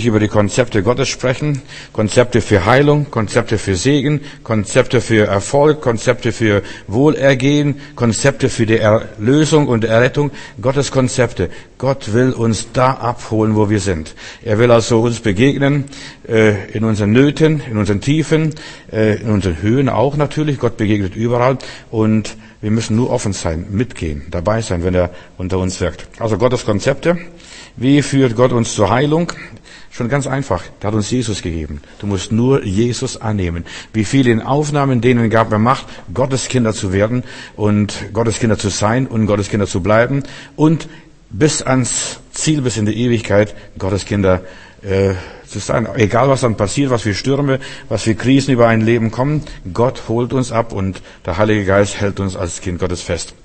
über die Konzepte Gottes sprechen. Konzepte für Heilung, Konzepte für Segen, Konzepte für Erfolg, Konzepte für Wohlergehen, Konzepte für die Erlösung und Errettung. Gottes Konzepte. Gott will uns da abholen, wo wir sind. Er will also uns begegnen, in unseren Nöten, in unseren Tiefen, in unseren Höhen auch natürlich. Gott begegnet überall und wir müssen nur offen sein, mitgehen, dabei sein, wenn er unter uns wirkt. Also Gottes Konzepte. Wie führt Gott uns zur Heilung? Schon ganz einfach. Er hat uns Jesus gegeben. Du musst nur Jesus annehmen. Wie viele in Aufnahmen, denen gab er Macht, Gottes Kinder zu werden und Gottes Kinder zu sein und Gottes Kinder zu bleiben und bis ans Ziel, bis in die Ewigkeit, Gottes Kinder zu sein. Egal was dann passiert, was für Stürme, was für Krisen über ein Leben kommen, Gott holt uns ab und der Heilige Geist hält uns als Kind Gottes fest.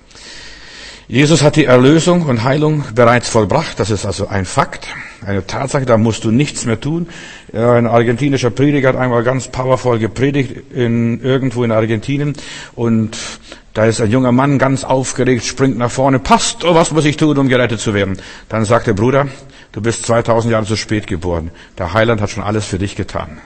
Jesus hat die Erlösung und Heilung bereits vollbracht. Das ist also ein Fakt, eine Tatsache, da musst du nichts mehr tun. Ein argentinischer Prediger hat einmal ganz powervoll gepredigt irgendwo in Argentinien und da ist ein junger Mann ganz aufgeregt, springt nach vorne. Pastor, was muss ich tun, um gerettet zu werden? Dann sagt der Bruder, du bist 2000 Jahre zu spät geboren. Der Heiland hat schon alles für dich getan.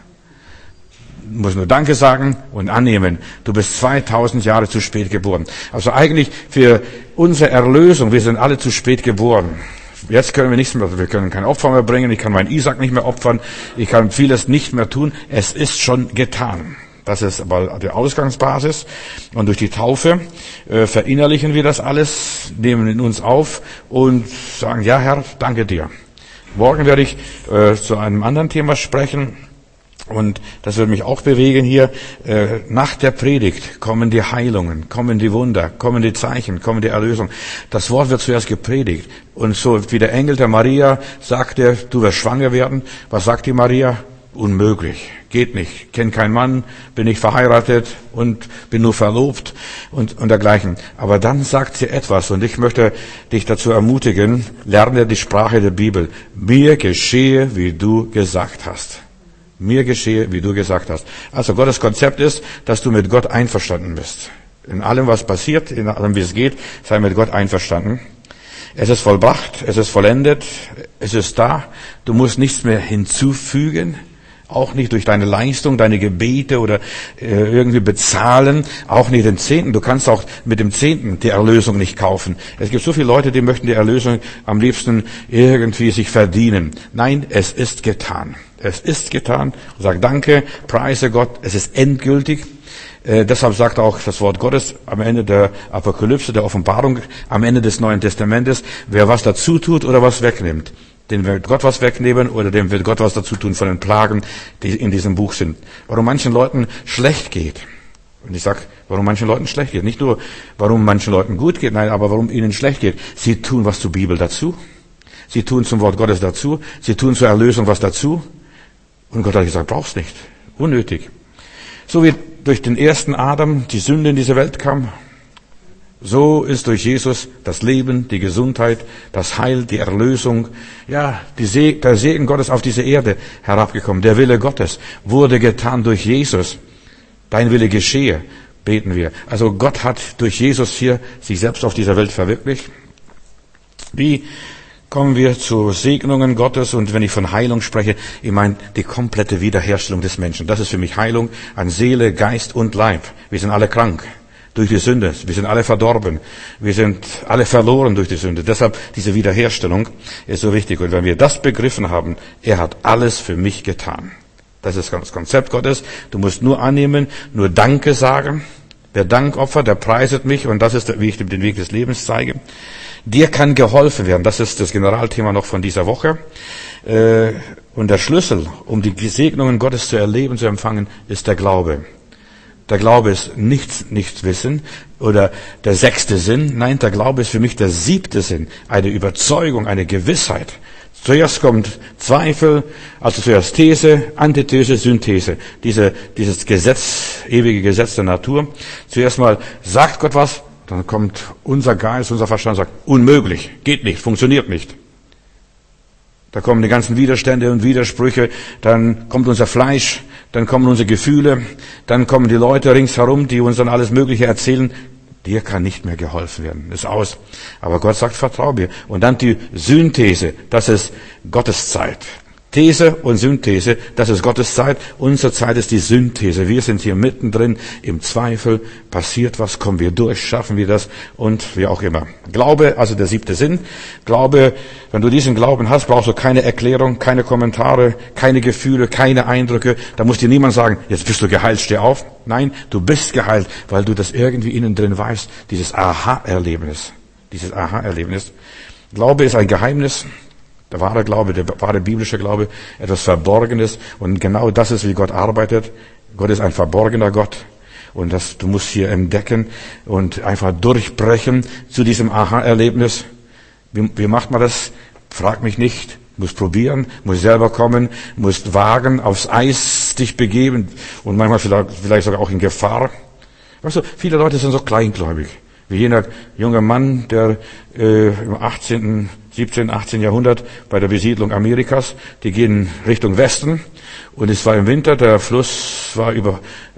Du musst nur Danke sagen und annehmen. Du bist 2000 Jahre zu spät geboren. Also eigentlich für unsere Erlösung, wir sind alle zu spät geboren. Jetzt können wir nichts mehr, wir können kein Opfer mehr bringen, ich kann meinen Isaac nicht mehr opfern, ich kann vieles nicht mehr tun. Es ist schon getan. Das ist aber die Ausgangsbasis. Und durch die Taufe verinnerlichen wir das alles, nehmen in uns auf und sagen, ja Herr, danke dir. Morgen werde ich zu einem anderen Thema sprechen. Und das wird mich auch bewegen hier. Nach der Predigt kommen die Heilungen, kommen die Wunder, kommen die Zeichen, kommen die Erlösung. Das Wort wird zuerst gepredigt. Und so wie der Engel der Maria sagte, du wirst schwanger werden. Was sagt die Maria? Unmöglich, geht nicht, kenn keinen Mann, bin nicht verheiratet und bin nur verlobt und dergleichen. Aber dann sagt sie etwas und ich möchte dich dazu ermutigen, lerne die Sprache der Bibel. Mir geschehe, wie du gesagt hast. Mir geschehe, wie du gesagt hast. Also Gottes Konzept ist, dass du mit Gott einverstanden bist. In allem, was passiert, in allem, wie es geht, sei mit Gott einverstanden. Es ist vollbracht, es ist vollendet, es ist da. Du musst nichts mehr hinzufügen. Auch nicht durch deine Leistung, deine Gebete oder irgendwie bezahlen. Auch nicht den Zehnten. Du kannst auch mit dem Zehnten die Erlösung nicht kaufen. Es gibt so viele Leute, die möchten die Erlösung am liebsten irgendwie sich verdienen. Nein, es ist getan. Es ist getan. Sag Danke, preise Gott. Es ist endgültig. Deshalb sagt auch das Wort Gottes am Ende der Apokalypse, der Offenbarung, am Ende des Neuen Testamentes, wer was dazu tut oder was wegnimmt. Den wird Gott was wegnehmen oder dem wird Gott was dazu tun von den Plagen, die in diesem Buch sind. Warum manchen Leuten schlecht geht. Und ich sag, warum manchen Leuten schlecht geht. Nicht nur, warum manchen Leuten gut geht, nein, aber warum ihnen schlecht geht. Sie tun was zur Bibel dazu. Sie tun zum Wort Gottes dazu. Sie tun zur Erlösung was dazu. Und Gott hat gesagt, brauchst nicht. Unnötig. So wie durch den ersten Adam die Sünde in diese Welt kam, so ist durch Jesus das Leben, die Gesundheit, das Heil, die Erlösung, ja, der Segen Gottes auf diese Erde herabgekommen. Der Wille Gottes wurde getan durch Jesus. Dein Wille geschehe, beten wir. Also Gott hat durch Jesus hier sich selbst auf dieser Welt verwirklicht. Wie kommen wir zu Segnungen Gottes? Und wenn ich von Heilung spreche, ich meine die komplette Wiederherstellung des Menschen. Das ist für mich Heilung an Seele, Geist und Leib. Wir sind alle krank. Durch die Sünde. Wir sind alle verdorben. Wir sind alle verloren durch die Sünde. Deshalb diese Wiederherstellung ist so wichtig. Und wenn wir das begriffen haben, er hat alles für mich getan. Das ist das Konzept Gottes. Du musst nur annehmen, nur Danke sagen. Wer Dank opfert, der preiset mich. Und das ist, wie ich den Weg des Lebens zeige. Dir kann geholfen werden. Das ist das Generalthema noch von dieser Woche. Und der Schlüssel, um die Segnungen Gottes zu erleben, zu empfangen, ist der Glaube. Der Glaube ist nicht Wissen oder der 6. Sinn. Nein, der Glaube ist für mich der 7. Sinn. Eine Überzeugung, eine Gewissheit. Zuerst kommt Zweifel, also zuerst These, Antithese, Synthese. Dieses Gesetz, ewige Gesetz der Natur. Zuerst mal sagt Gott was, dann kommt unser Geist, unser Verstand und sagt, unmöglich, geht nicht, funktioniert nicht. Da kommen die ganzen Widerstände und Widersprüche, dann kommt unser Fleisch, dann kommen unsere Gefühle, dann kommen die Leute ringsherum, die uns dann alles Mögliche erzählen. Dir kann nicht mehr geholfen werden, ist aus. Aber Gott sagt, vertrau mir. Und dann die Synthese, das ist Gottes Zeit. These und Synthese, das ist Gottes Zeit. Unsere Zeit ist die Synthese. Wir sind hier mittendrin im Zweifel. Passiert was, kommen wir durch, schaffen wir das und wie auch immer. Glaube, also der 7. Sinn. Glaube, wenn du diesen Glauben hast, brauchst du keine Erklärung, keine Kommentare, keine Gefühle, keine Eindrücke. Da muss dir niemand sagen, jetzt bist du geheilt, steh auf. Nein, du bist geheilt, weil du das irgendwie innen drin weißt. Dieses Aha-Erlebnis. Dieses Aha-Erlebnis. Glaube ist ein Geheimnis. Der wahre Glaube, der wahre biblische Glaube, etwas Verborgenes. Und genau das ist, wie Gott arbeitet. Gott ist ein verborgener Gott. Und du musst hier entdecken und einfach durchbrechen zu diesem Aha-Erlebnis. Wie macht man das? Frag mich nicht. Musst probieren, musst selber kommen, musst wagen, aufs Eis dich begeben und manchmal vielleicht sogar auch in Gefahr. Weißt du, viele Leute sind so kleingläubig. Wie jener junge Mann, der im 17., 18. Jahrhundert bei der Besiedlung Amerikas, die gehen Richtung Westen und es war im Winter, der Fluss war über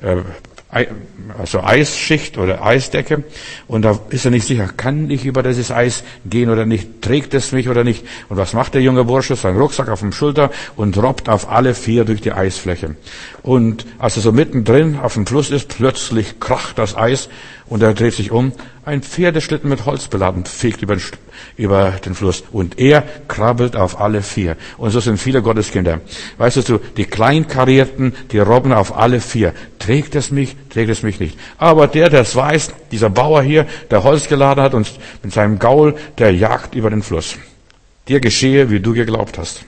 Eisschicht oder Eisdecke und da ist er nicht sicher, kann ich über dieses Eis gehen oder nicht, trägt es mich oder nicht. Und was macht der junge Bursche? Sein Rucksack auf dem Schulter und robbt auf alle 4 durch die Eisfläche. Und als er so mittendrin auf dem Fluss ist, plötzlich kracht das Eis und er dreht sich um. Ein Pferdeschlitten mit Holz beladen fegt über den Fluss und er krabbelt auf alle 4. Und so sind viele Gotteskinder. Weißt du, die Kleinkarierten, die robben auf alle 4. Trägt es mich nicht. Aber der es weiß, dieser Bauer hier, der Holz geladen hat und mit seinem Gaul, der jagt über den Fluss. Dir geschehe, wie du geglaubt hast.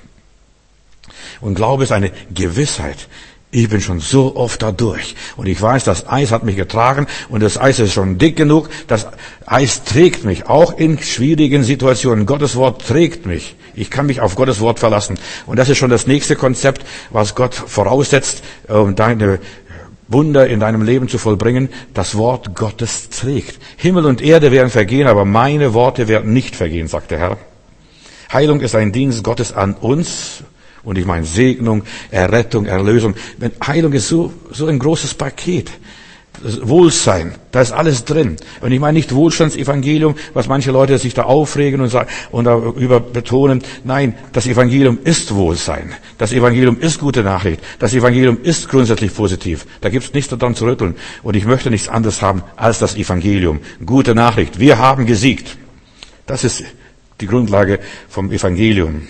Und Glaube ist eine Gewissheit. Ich bin schon so oft da durch. Und ich weiß, das Eis hat mich getragen und das Eis ist schon dick genug. Das Eis trägt mich, auch in schwierigen Situationen. Gottes Wort trägt mich. Ich kann mich auf Gottes Wort verlassen. Und das ist schon das nächste Konzept, was Gott voraussetzt, um deine Wunder in deinem Leben zu vollbringen. Das Wort Gottes trägt. Himmel und Erde werden vergehen, aber meine Worte werden nicht vergehen, sagt der Herr. Heilung ist ein Dienst Gottes an uns. Und ich meine Segnung, Errettung, Erlösung. Heilung ist so ein großes Paket. Wohlsein, da ist alles drin. Und ich meine nicht Wohlstandsevangelium, was manche Leute sich da aufregen und sagen und darüber betonen. Nein, das Evangelium ist Wohlsein. Das Evangelium ist gute Nachricht. Das Evangelium ist grundsätzlich positiv. Da gibt's nichts daran zu rütteln. Und ich möchte nichts anderes haben als das Evangelium. Gute Nachricht. Wir haben gesiegt. Das ist die Grundlage vom Evangelium.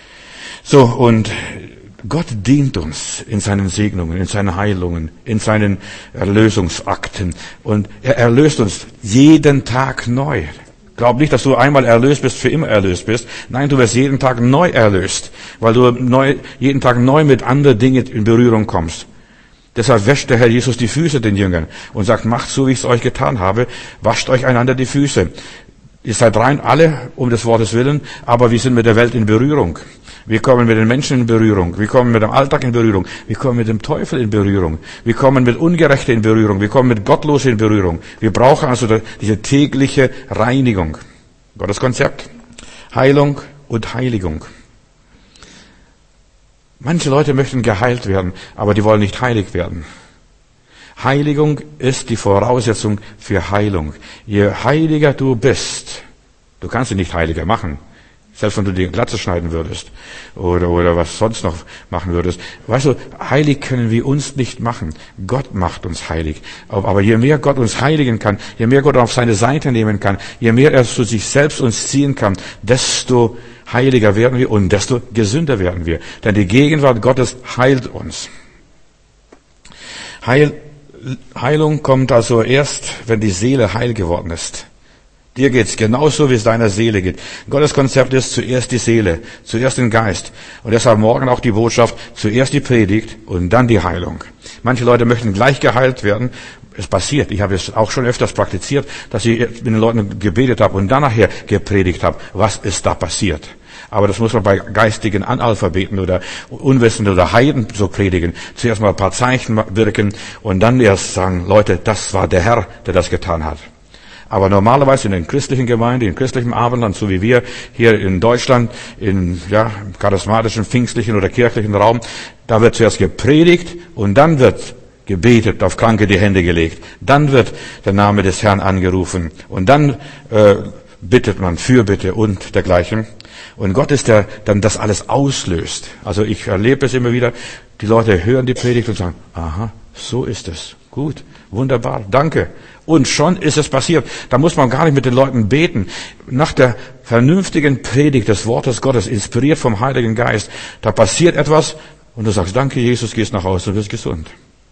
So, und Gott dient uns in seinen Segnungen, in seinen Heilungen, in seinen Erlösungsakten. Und er erlöst uns jeden Tag neu. Glaub nicht, dass du einmal erlöst bist, für immer erlöst bist. Nein, du wirst jeden Tag neu erlöst, weil du jeden Tag neu mit anderen Dingen in Berührung kommst. Deshalb wäscht der Herr Jesus die Füße den Jüngern und sagt, macht so, wie ich es euch getan habe, wascht euch einander die Füße. Ihr seid rein, alle, um des Wortes willen, aber wir sind mit der Welt in Berührung. Wir kommen mit den Menschen in Berührung. Wir kommen mit dem Alltag in Berührung. Wir kommen mit dem Teufel in Berührung. Wir kommen mit Ungerechten in Berührung. Wir kommen mit Gottlosen in Berührung. Wir brauchen also diese tägliche Reinigung. Gottes Konzept. Heilung und Heiligung. Manche Leute möchten geheilt werden, aber die wollen nicht heilig werden. Heiligung ist die Voraussetzung für Heilung. Je heiliger du bist, du kannst dich nicht heiliger machen. Selbst wenn du die Glatze schneiden würdest oder was sonst noch machen würdest. Weißt du, heilig können wir uns nicht machen. Gott macht uns heilig. Aber je mehr Gott uns heiligen kann, je mehr Gott auf seine Seite nehmen kann, je mehr er zu sich selbst uns ziehen kann, desto heiliger werden wir und desto gesünder werden wir. Denn die Gegenwart Gottes heilt uns. Heilung kommt also erst, wenn die Seele heil geworden ist. Dir geht's genauso, wie es deiner Seele geht. Gottes Konzept ist zuerst die Seele, zuerst den Geist. Und deshalb morgen auch die Botschaft, zuerst die Predigt und dann die Heilung. Manche Leute möchten gleich geheilt werden. Es passiert. Ich habe es auch schon öfters praktiziert, dass ich mit den Leuten gebetet habe und dann nachher gepredigt habe. Was ist da passiert? Aber das muss man bei geistigen Analphabeten oder Unwissenden oder Heiden so predigen. Zuerst mal ein paar Zeichen wirken und dann erst sagen, Leute, das war der Herr, der das getan hat. Aber normalerweise in den christlichen Gemeinden, in christlichem Abendland, so wie wir hier in Deutschland, im charismatischen, pfingstlichen oder kirchlichen Raum, da wird zuerst gepredigt und dann wird gebetet, auf Kranke die Hände gelegt. Dann wird der Name des Herrn angerufen und dann bittet man Fürbitte und dergleichen. Und Gott ist der dann das alles auslöst. Also ich erlebe es immer wieder, die Leute hören die Predigt und sagen, aha, so ist es. Gut, wunderbar, danke. Und schon ist es passiert. Da muss man gar nicht mit den Leuten beten. Nach der vernünftigen Predigt des Wortes Gottes, inspiriert vom Heiligen Geist, da passiert etwas und du sagst, danke Jesus, gehst nach Hause und wirst gesund.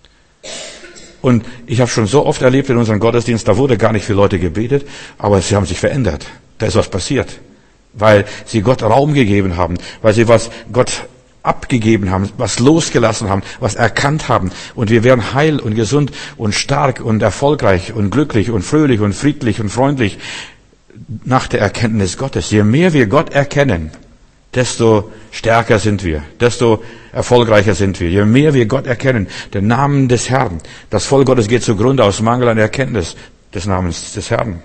Und ich habe schon so oft erlebt in unserem Gottesdienst, da wurde gar nicht für Leute gebetet, aber sie haben sich verändert. Da ist was passiert, weil sie Gott Raum gegeben haben, weil sie was Gott abgegeben haben, was losgelassen haben, was erkannt haben. Und wir werden heil und gesund und stark und erfolgreich und glücklich und fröhlich und friedlich und freundlich nach der Erkenntnis Gottes. Je mehr wir Gott erkennen, desto stärker sind wir, desto erfolgreicher sind wir. Je mehr wir Gott erkennen, den Namen des Herrn. Das Volk Gottes geht zugrunde aus Mangel an Erkenntnis des Namens des Herrn.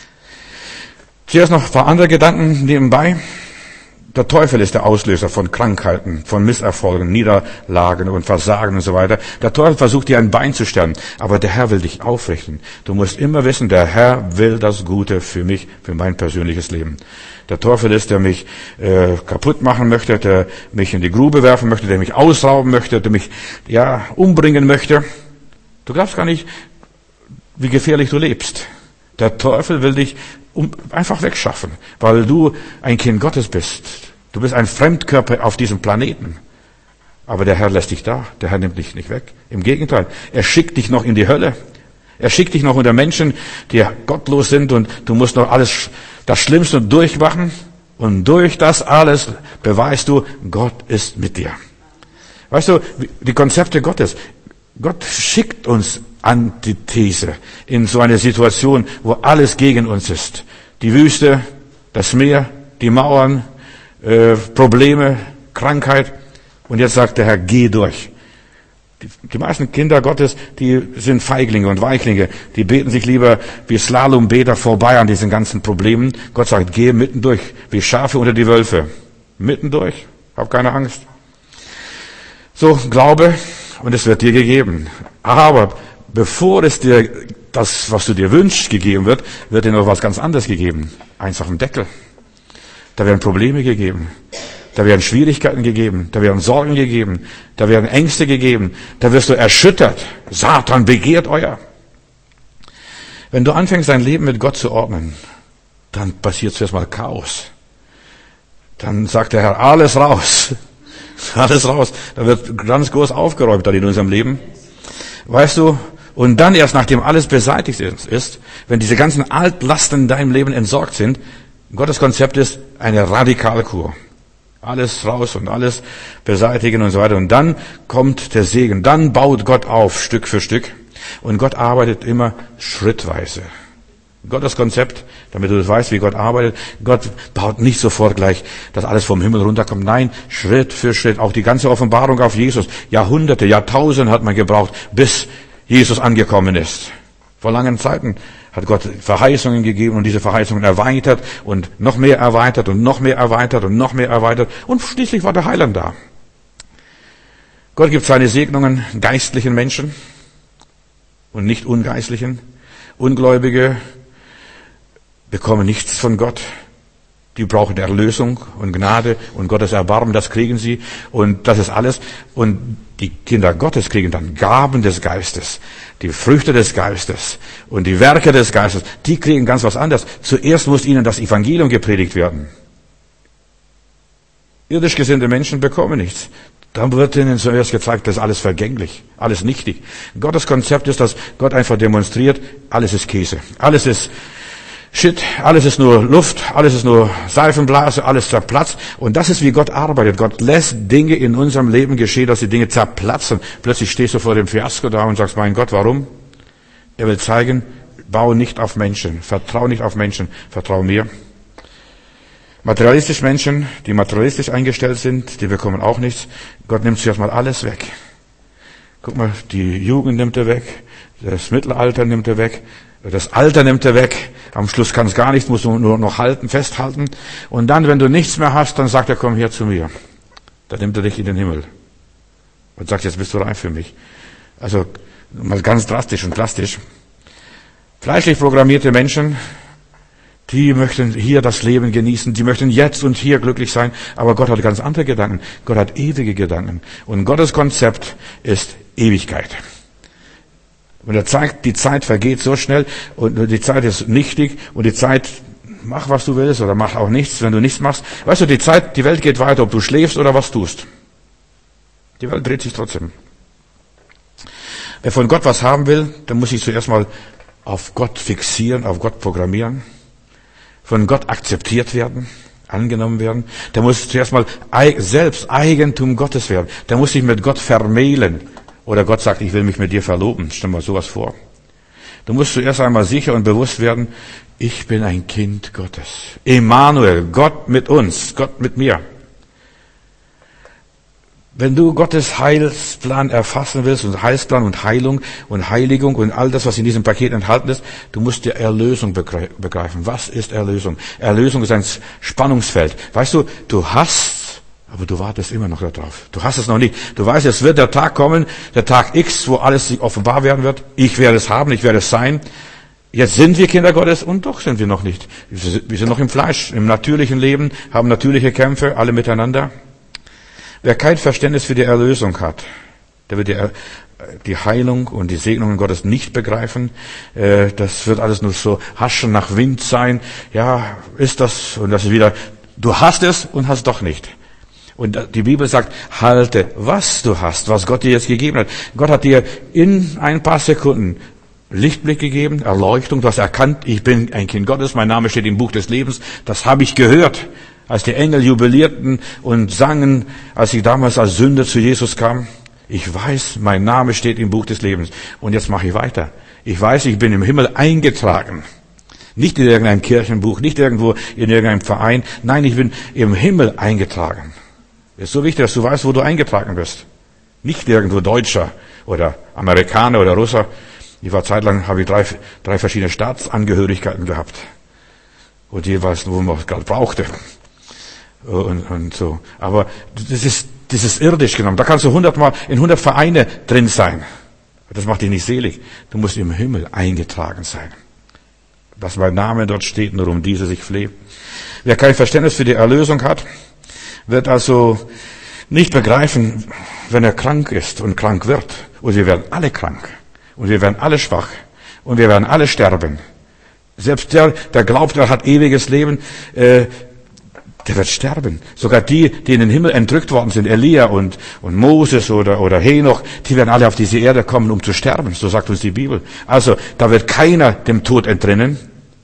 Zuerst noch ein paar andere Gedanken nebenbei. Der Teufel ist der Auslöser von Krankheiten, von Misserfolgen, Niederlagen und Versagen und so weiter. Der Teufel versucht dir ein Bein zu stellen, aber der Herr will dich aufrichten. Du musst immer wissen, der Herr will das Gute für mich, für mein persönliches Leben. Der Teufel ist, der mich kaputt machen möchte, der mich in die Grube werfen möchte, der mich ausrauben möchte, der mich umbringen möchte. Du glaubst gar nicht, wie gefährlich du lebst. Der Teufel will dich einfach wegschaffen, weil du ein Kind Gottes bist. Du bist ein Fremdkörper auf diesem Planeten. Aber der Herr lässt dich da. Der Herr nimmt dich nicht weg. Im Gegenteil, er schickt dich noch in die Hölle. Er schickt dich noch unter Menschen, die gottlos sind und du musst noch alles, das Schlimmste durchmachen. Und durch das alles beweist du, Gott ist mit dir. Weißt du, die Konzepte Gottes. Gott schickt uns Antithese in so eine Situation, wo alles gegen uns ist. Die Wüste, das Meer, die Mauern, Probleme, Krankheit. Und jetzt sagt der Herr, geh durch. Die meisten Kinder Gottes, die sind Feiglinge und Weichlinge. Die beten sich lieber wie Slalombeter vorbei an diesen ganzen Problemen. Gott sagt, geh mitten durch, wie Schafe unter die Wölfe. Mitten durch, hab keine Angst. So, Glaube, und es wird dir gegeben. Aber bevor es dir das, was du dir wünschst, gegeben wird, wird dir noch was ganz anderes gegeben. Eins auf dem Deckel. Da werden Probleme gegeben. Da werden Schwierigkeiten gegeben. Da werden Sorgen gegeben. Da werden Ängste gegeben. Da wirst du erschüttert. Satan begehrt euer. Wenn du anfängst, dein Leben mit Gott zu ordnen, dann passiert zuerst mal Chaos. Dann sagt der Herr, alles raus. Alles raus. Da wird ganz groß aufgeräumt dann in unserem Leben. Weißt du, und dann erst, nachdem alles beseitigt ist, wenn diese ganzen Altlasten in deinem Leben entsorgt sind, Gottes Konzept ist eine Radikalkur. Alles raus und alles beseitigen und so weiter. Und dann kommt der Segen. Dann baut Gott auf, Stück für Stück. Und Gott arbeitet immer schrittweise. Gottes Konzept, damit du weißt, wie Gott arbeitet. Gott baut nicht sofort gleich, dass alles vom Himmel runterkommt. Nein, Schritt für Schritt. Auch die ganze Offenbarung auf Jesus. Jahrhunderte, Jahrtausende hat man gebraucht, bis Jesus angekommen ist. Vor langen Zeiten hat Gott Verheißungen gegeben und diese Verheißungen erweitert und noch mehr erweitert und noch mehr erweitert und noch mehr erweitert. Und schließlich war der Heiland da. Gott gibt seine Segnungen geistlichen Menschen und nicht ungeistlichen. Ungläubige bekommen nichts von Gott. Die brauchen Erlösung und Gnade und Gottes Erbarmen, das kriegen sie. Und das ist alles. Und die Kinder Gottes kriegen dann Gaben des Geistes, die Früchte des Geistes und die Werke des Geistes. Die kriegen ganz was anderes. Zuerst muss ihnen das Evangelium gepredigt werden. Irdisch gesinnte Menschen bekommen nichts. Dann wird ihnen zuerst gezeigt, das ist alles vergänglich, alles nichtig. Gottes Konzept ist, dass Gott einfach demonstriert, alles ist Käse, alles ist Shit, alles ist nur Luft, alles ist nur Seifenblase, alles zerplatzt. Und das ist, wie Gott arbeitet. Gott lässt Dinge in unserem Leben geschehen, dass die Dinge zerplatzen. Plötzlich stehst du vor dem Fiasko da und sagst, mein Gott, warum? Er will zeigen, baue nicht auf Menschen, vertrau nicht auf Menschen, vertrau mir. Materialistisch Menschen, die materialistisch eingestellt sind, die bekommen auch nichts. Gott nimmt zuerst mal alles weg. Guck mal, die Jugend nimmt er weg, das Mittelalter nimmt er weg, das Alter nimmt er weg. Am Schluss kann es gar nichts, musst du nur noch halten, festhalten. Und dann, wenn du nichts mehr hast, dann sagt er, komm her zu mir. Dann nimmt er dich in den Himmel. Und sagt, jetzt bist du reif für mich. Also, mal ganz drastisch und plastisch. Fleischlich programmierte Menschen, Die möchten hier das Leben genießen, die möchten jetzt und hier glücklich sein, aber Gott hat ganz andere Gedanken. Gott hat ewige Gedanken. Und Gottes Konzept ist Ewigkeit. Und er zeigt, die Zeit vergeht so schnell und die Zeit ist nichtig und die Zeit, mach was du willst oder mach auch nichts, wenn du nichts machst. Weißt du, die Welt geht weiter, ob du schläfst oder was tust. Die Welt dreht sich trotzdem. Wer von Gott was haben will, der muss sich zuerst mal auf Gott fixieren, auf Gott programmieren. Von Gott akzeptiert werden, angenommen werden. Der muss zuerst mal selbst Eigentum Gottes werden. Der muss sich mit Gott vermählen. Oder Gott sagt, ich will mich mit dir verloben. Stell dir mal sowas vor. Du musst zuerst einmal sicher und bewusst werden, ich bin ein Kind Gottes. Emmanuel, Gott mit uns, Gott mit mir. Wenn du Gottes Heilsplan erfassen willst, und Heilsplan und Heilung und Heiligung und all das, was in diesem Paket enthalten ist, du musst die Erlösung begreifen. Was ist Erlösung? Erlösung ist ein Spannungsfeld. Weißt du, du hast, aber du wartest immer noch darauf. Du hast es noch nicht. Du weißt, es wird der Tag kommen, der Tag X, wo alles sich offenbar werden wird. Ich werde es haben, ich werde es sein. Jetzt sind wir Kinder Gottes und doch sind wir noch nicht. Wir sind noch im Fleisch, im natürlichen Leben, haben natürliche Kämpfe, alle miteinander. Wer kein Verständnis für die Erlösung hat, der wird die Heilung und die Segnungen Gottes nicht begreifen. Das wird alles nur so Haschen nach Wind sein. Ja, ist das und das ist wieder, du hast es und hast doch nicht. Und die Bibel sagt, halte, was du hast, was Gott dir jetzt gegeben hat. Gott hat dir in ein paar Sekunden Lichtblick gegeben, Erleuchtung, du hast erkannt, ich bin ein Kind Gottes, mein Name steht im Buch des Lebens, das habe ich gehört. Als die Engel jubilierten und sangen, als ich damals als Sünder zu Jesus kam, ich weiß, mein Name steht im Buch des Lebens. Und jetzt mache ich weiter. Ich weiß, ich bin im Himmel eingetragen. Nicht in irgendeinem Kirchenbuch, nicht irgendwo in irgendeinem Verein. Nein, ich bin im Himmel eingetragen. Es ist so wichtig, dass du weißt, wo du eingetragen bist. Nicht irgendwo Deutscher oder Amerikaner oder Russer. Ich war zeitlang, habe ich drei verschiedene Staatsangehörigkeiten gehabt. Und jeweils, wo man es gerade brauchte. Und so. Aber das ist irdisch genommen. Da kannst du 100 Vereine drin sein. Das macht dich nicht selig. Du musst im Himmel eingetragen sein. Dass mein Name dort steht, nur um diese sich fleht. Wer kein Verständnis für die Erlösung hat, wird also nicht begreifen, wenn er krank ist und krank wird. Und wir werden alle krank. Und wir werden alle schwach. Und wir werden alle sterben. Selbst der glaubt, er hat ewiges Leben, der wird sterben. Sogar die in den Himmel entrückt worden sind, Elia und Moses oder Henoch, die werden alle auf diese Erde kommen, um zu sterben. So sagt uns die Bibel. Also, da wird keiner dem Tod entrinnen.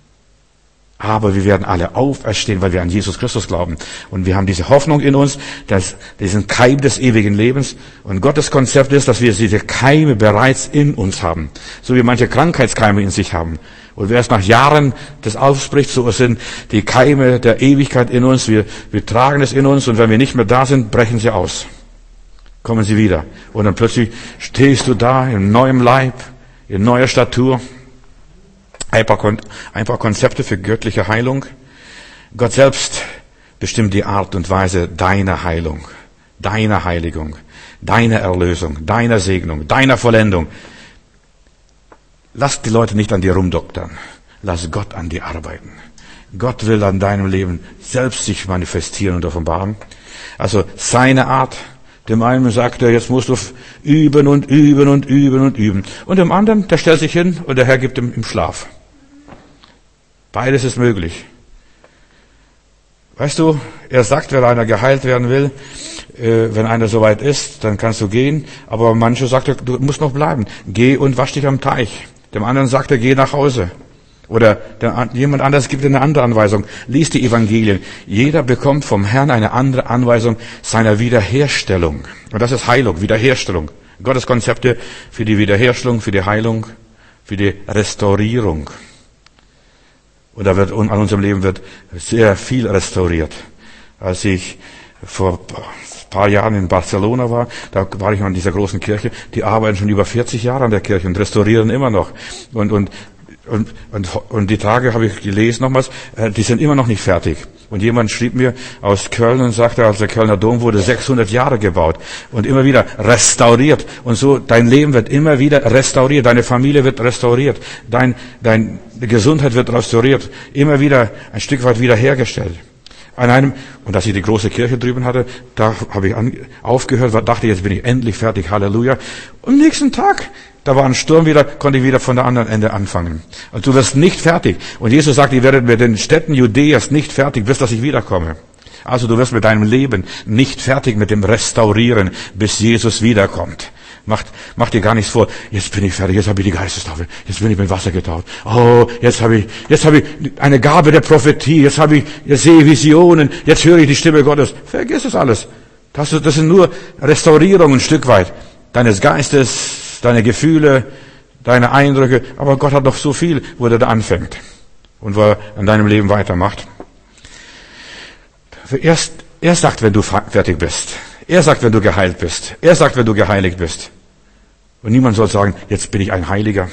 Aber wir werden alle auferstehen, weil wir an Jesus Christus glauben. Und wir haben diese Hoffnung in uns, diesen Keim des ewigen Lebens. Und Gottes Konzept ist, dass wir diese Keime bereits in uns haben. So wie manche Krankheitskeime in sich haben. Und wer es nach Jahren das ausspricht, so sind die Keime der Ewigkeit in uns. Wir tragen es in uns und wenn wir nicht mehr da sind, brechen sie aus. Kommen sie wieder. Und dann plötzlich stehst du da in neuem Leib, in neuer Statur. Ein paar Konzepte für göttliche Heilung. Gott selbst bestimmt die Art und Weise deiner Heilung, deiner Heiligung, deiner Erlösung, deiner Segnung, deiner Vollendung. Lass die Leute nicht an dir rumdoktern. Lass Gott an dir arbeiten. Gott will an deinem Leben selbst sich manifestieren und offenbaren. Also seine Art. Dem einen sagt er, jetzt musst du üben und üben und üben und üben. Und dem anderen, der stellt sich hin und der Herr gibt ihm im Schlaf. Beides ist möglich. Weißt du, er sagt, wenn einer geheilt werden will, wenn einer soweit ist, dann kannst du gehen. Aber manche sagt er, du musst noch bleiben. Geh und wasch dich am Teich. Dem anderen sagt er, geh nach Hause. Oder jemand anderes gibt eine andere Anweisung. Lies die Evangelien. Jeder bekommt vom Herrn eine andere Anweisung seiner Wiederherstellung. Und das ist Heilung, Wiederherstellung. Gottes Konzepte für die Wiederherstellung, für die Heilung, für die Restaurierung. Und an unserem Leben wird sehr viel restauriert. Als ich vor ein paar Jahren in Barcelona war, da war ich an dieser großen Kirche. Die arbeiten schon über 40 Jahre an der Kirche und restaurieren immer noch. Und Und die Tage habe ich gelesen nochmals, die sind immer noch nicht fertig. Und jemand schrieb mir aus Köln und sagte, als der Kölner Dom wurde 600 Jahre gebaut und immer wieder restauriert. Und so, dein Leben wird immer wieder restauriert, deine Familie wird restauriert, deine Gesundheit wird restauriert, immer wieder ein Stück weit wiederhergestellt. Und als ich die große Kirche drüben hatte, da habe ich aufgehört, dachte, jetzt bin ich endlich fertig, Halleluja. Und am nächsten Tag, da war ein Sturm wieder, konnte ich wieder von der anderen Ende anfangen. Und du wirst nicht fertig. Und Jesus sagt, ihr werdet mit den Städten Judäas nicht fertig, bis dass ich wiederkomme. Also du wirst mit deinem Leben nicht fertig mit dem Restaurieren, bis Jesus wiederkommt. Mach dir gar nichts vor. Jetzt bin ich fertig, jetzt habe ich die Geistestaufe, jetzt bin ich mit Wasser getauft. Oh, jetzt habe ich eine Gabe der Prophetie, jetzt sehe ich Visionen, jetzt höre ich die Stimme Gottes. Vergiss es alles. Das sind nur Restaurierungen ein Stück weit deines Geistes, deine Gefühle, deine Eindrücke. Aber Gott hat noch so viel, wo er da anfängt und wo er an deinem Leben weitermacht. Er sagt, wenn du fertig bist. Er sagt, wenn du geheilt bist. Er sagt, wenn du geheiligt bist. Und niemand soll sagen, jetzt bin ich ein Heiliger.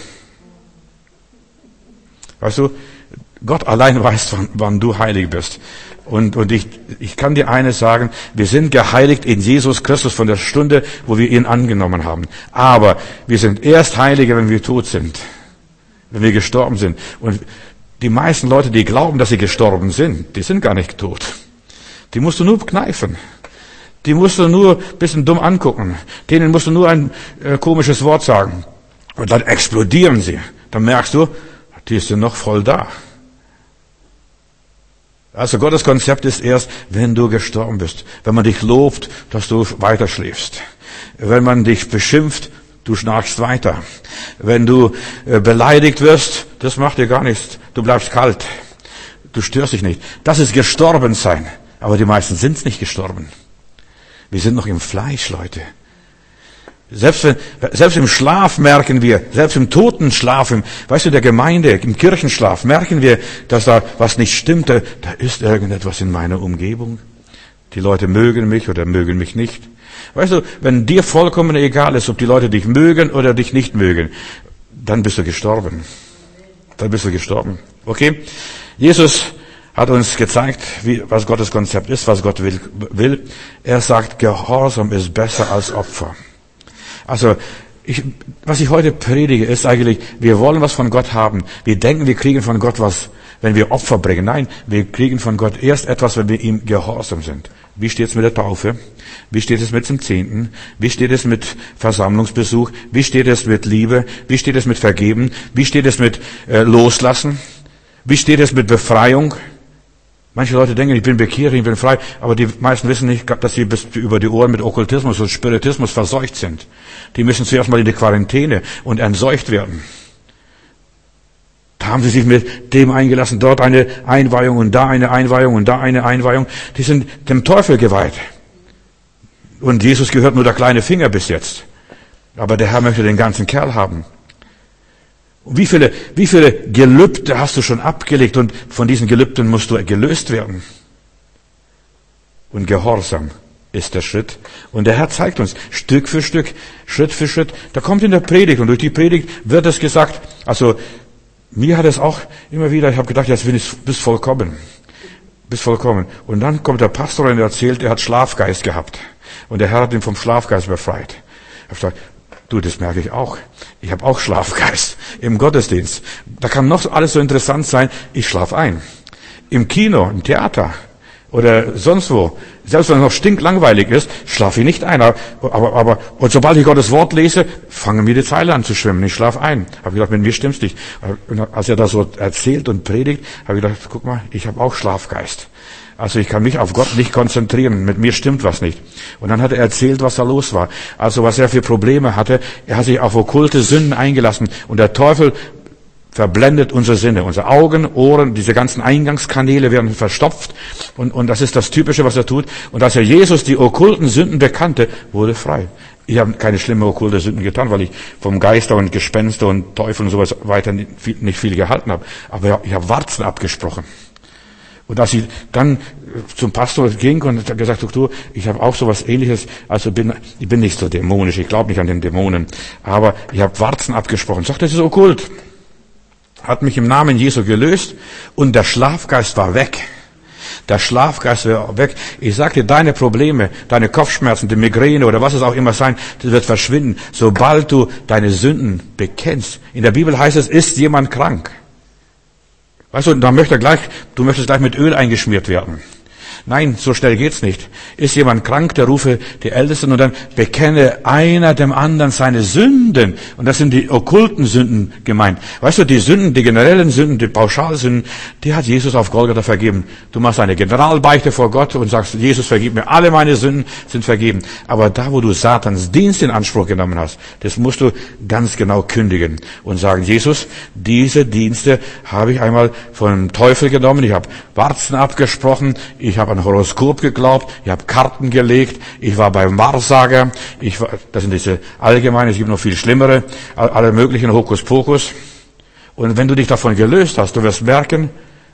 Weißt du, Gott allein weiß, wann du heilig bist. Und ich kann dir eines sagen, wir sind geheiligt in Jesus Christus von der Stunde, wo wir ihn angenommen haben. Aber wir sind erst Heilige, wenn wir tot sind. Wenn wir gestorben sind. Und die meisten Leute, die glauben, dass sie gestorben sind, die sind gar nicht tot. Die musst du nur kneifen. Die musst du nur ein bisschen dumm angucken. Denen musst du nur ein komisches Wort sagen. Und dann explodieren sie. Dann merkst du, die sind noch voll da. Also Gottes Konzept ist erst, wenn du gestorben bist. Wenn man dich lobt, dass du weiter schläfst. Wenn man dich beschimpft, du schnarchst weiter. Wenn du beleidigt wirst, das macht dir gar nichts. Du bleibst kalt. Du störst dich nicht. Das ist Gestorbensein. Aber die meisten sind nicht gestorben. Wir sind noch im Fleisch, Leute. Selbst im Schlaf merken wir, selbst im Totenschlaf, weißt du, der Gemeinde, im Kirchenschlaf, merken wir, dass da was nicht stimmt. Da ist irgendetwas in meiner Umgebung. Die Leute mögen mich oder mögen mich nicht. Weißt du, wenn dir vollkommen egal ist, ob die Leute dich mögen oder dich nicht mögen, dann bist du gestorben. Dann bist du gestorben. Okay? Jesus hat uns gezeigt, was Gottes Konzept ist, was Gott will. Er sagt, Gehorsam ist besser als Opfer. Also, was ich heute predige, ist eigentlich, wir wollen was von Gott haben. Wir denken, wir kriegen von Gott was, wenn wir Opfer bringen. Nein, wir kriegen von Gott erst etwas, wenn wir ihm gehorsam sind. Wie steht es mit der Taufe? Wie steht es mit dem Zehnten? Wie steht es mit Versammlungsbesuch? Wie steht es mit Liebe? Wie steht es mit Vergeben? Wie steht es mit Loslassen? Wie steht es mit Befreiung? Manche Leute denken, ich bin bekehrt, ich bin frei, aber die meisten wissen nicht, dass sie bis über die Ohren mit Okkultismus und Spiritismus verseucht sind. Die müssen zuerst mal in die Quarantäne und entseucht werden. Da haben sie sich mit dem eingelassen, dort eine Einweihung und da eine Einweihung und da eine Einweihung. Die sind dem Teufel geweiht. Und Jesus gehört nur der kleine Finger bis jetzt. Aber der Herr möchte den ganzen Kerl haben. Wie viele Gelübde hast du schon abgelegt und von diesen Gelübden musst du gelöst werden? Und Gehorsam ist der Schritt. Und der Herr zeigt uns Stück für Stück, Schritt für Schritt. Da kommt in der Predigt und durch die Predigt wird es gesagt, also mir hat es auch immer wieder, ich habe gedacht, jetzt bin ich bis vollkommen. Bis vollkommen. Und dann kommt der Pastor und erzählt, er hat Schlafgeist gehabt. Und der Herr hat ihn vom Schlafgeist befreit. Ich habe gesagt, du, das merke ich auch. Ich habe auch Schlafgeist im Gottesdienst. Da kann noch alles so interessant sein, ich schlafe ein. Im Kino, im Theater oder sonst wo, selbst wenn es noch stinklangweilig ist, schlafe ich nicht ein. Aber und sobald ich Gottes Wort lese, fangen mir die Zeilen an zu schwimmen. Ich schlafe ein. Habe gedacht, mit mir stimmt's nicht. Und als er das so erzählt und predigt, habe ich gedacht, guck mal, ich habe auch Schlafgeist. Also ich kann mich auf Gott nicht konzentrieren. Mit mir stimmt was nicht. Und dann hat er erzählt, was da los war. Also was er für Probleme hatte. Er hat sich auf okkulte Sünden eingelassen. Und der Teufel verblendet unsere Sinne. Unsere Augen, Ohren, diese ganzen Eingangskanäle werden verstopft. Und das ist das Typische, was er tut. Und als er Jesus die okkulten Sünden bekannte, wurde frei. Ich habe keine schlimme okkulte Sünden getan, weil ich vom Geister und Gespenster und Teufel und sowas weiter nicht viel gehalten habe. Aber ich habe Warzen abgesprochen. Und als ich dann zum Pastor ging und hat gesagt, du, ich habe auch sowas Ähnliches, also ich bin nicht so dämonisch, ich glaube nicht an den Dämonen, aber ich habe Warzen abgesprochen. Sagt, das ist okkult. hat mich im Namen Jesu gelöst und der Schlafgeist war weg. Der Schlafgeist war weg. Ich sagte, deine Probleme, deine Kopfschmerzen, die Migräne oder was es auch immer sein, das wird verschwinden, sobald du deine Sünden bekennst. In der Bibel heißt es, ist jemand krank? Weißt du, du möchtest gleich mit Öl eingeschmiert werden. Nein, so schnell geht's nicht. Ist jemand krank, der rufe die Ältesten und dann bekenne einer dem anderen seine Sünden. Und das sind die okkulten Sünden gemeint. Weißt du, die Sünden, die generellen Sünden, die Pauschalsünden, die hat Jesus auf Golgatha vergeben. Du machst eine Generalbeichte vor Gott und sagst, Jesus, vergib mir, alle meine Sünden sind vergeben. Aber da, wo du Satans Dienst in Anspruch genommen hast, das musst du ganz genau kündigen und sagen, Jesus, diese Dienste habe ich einmal vom Teufel genommen, ich habe Warzen abgesprochen, ich habe an Horoskop geglaubt, ich habe Karten gelegt, ich war beim Wahrsager, das sind diese allgemeinen, es gibt noch viel schlimmere, alle möglichen Hokuspokus. Und wenn du dich davon gelöst hast, du wirst merken,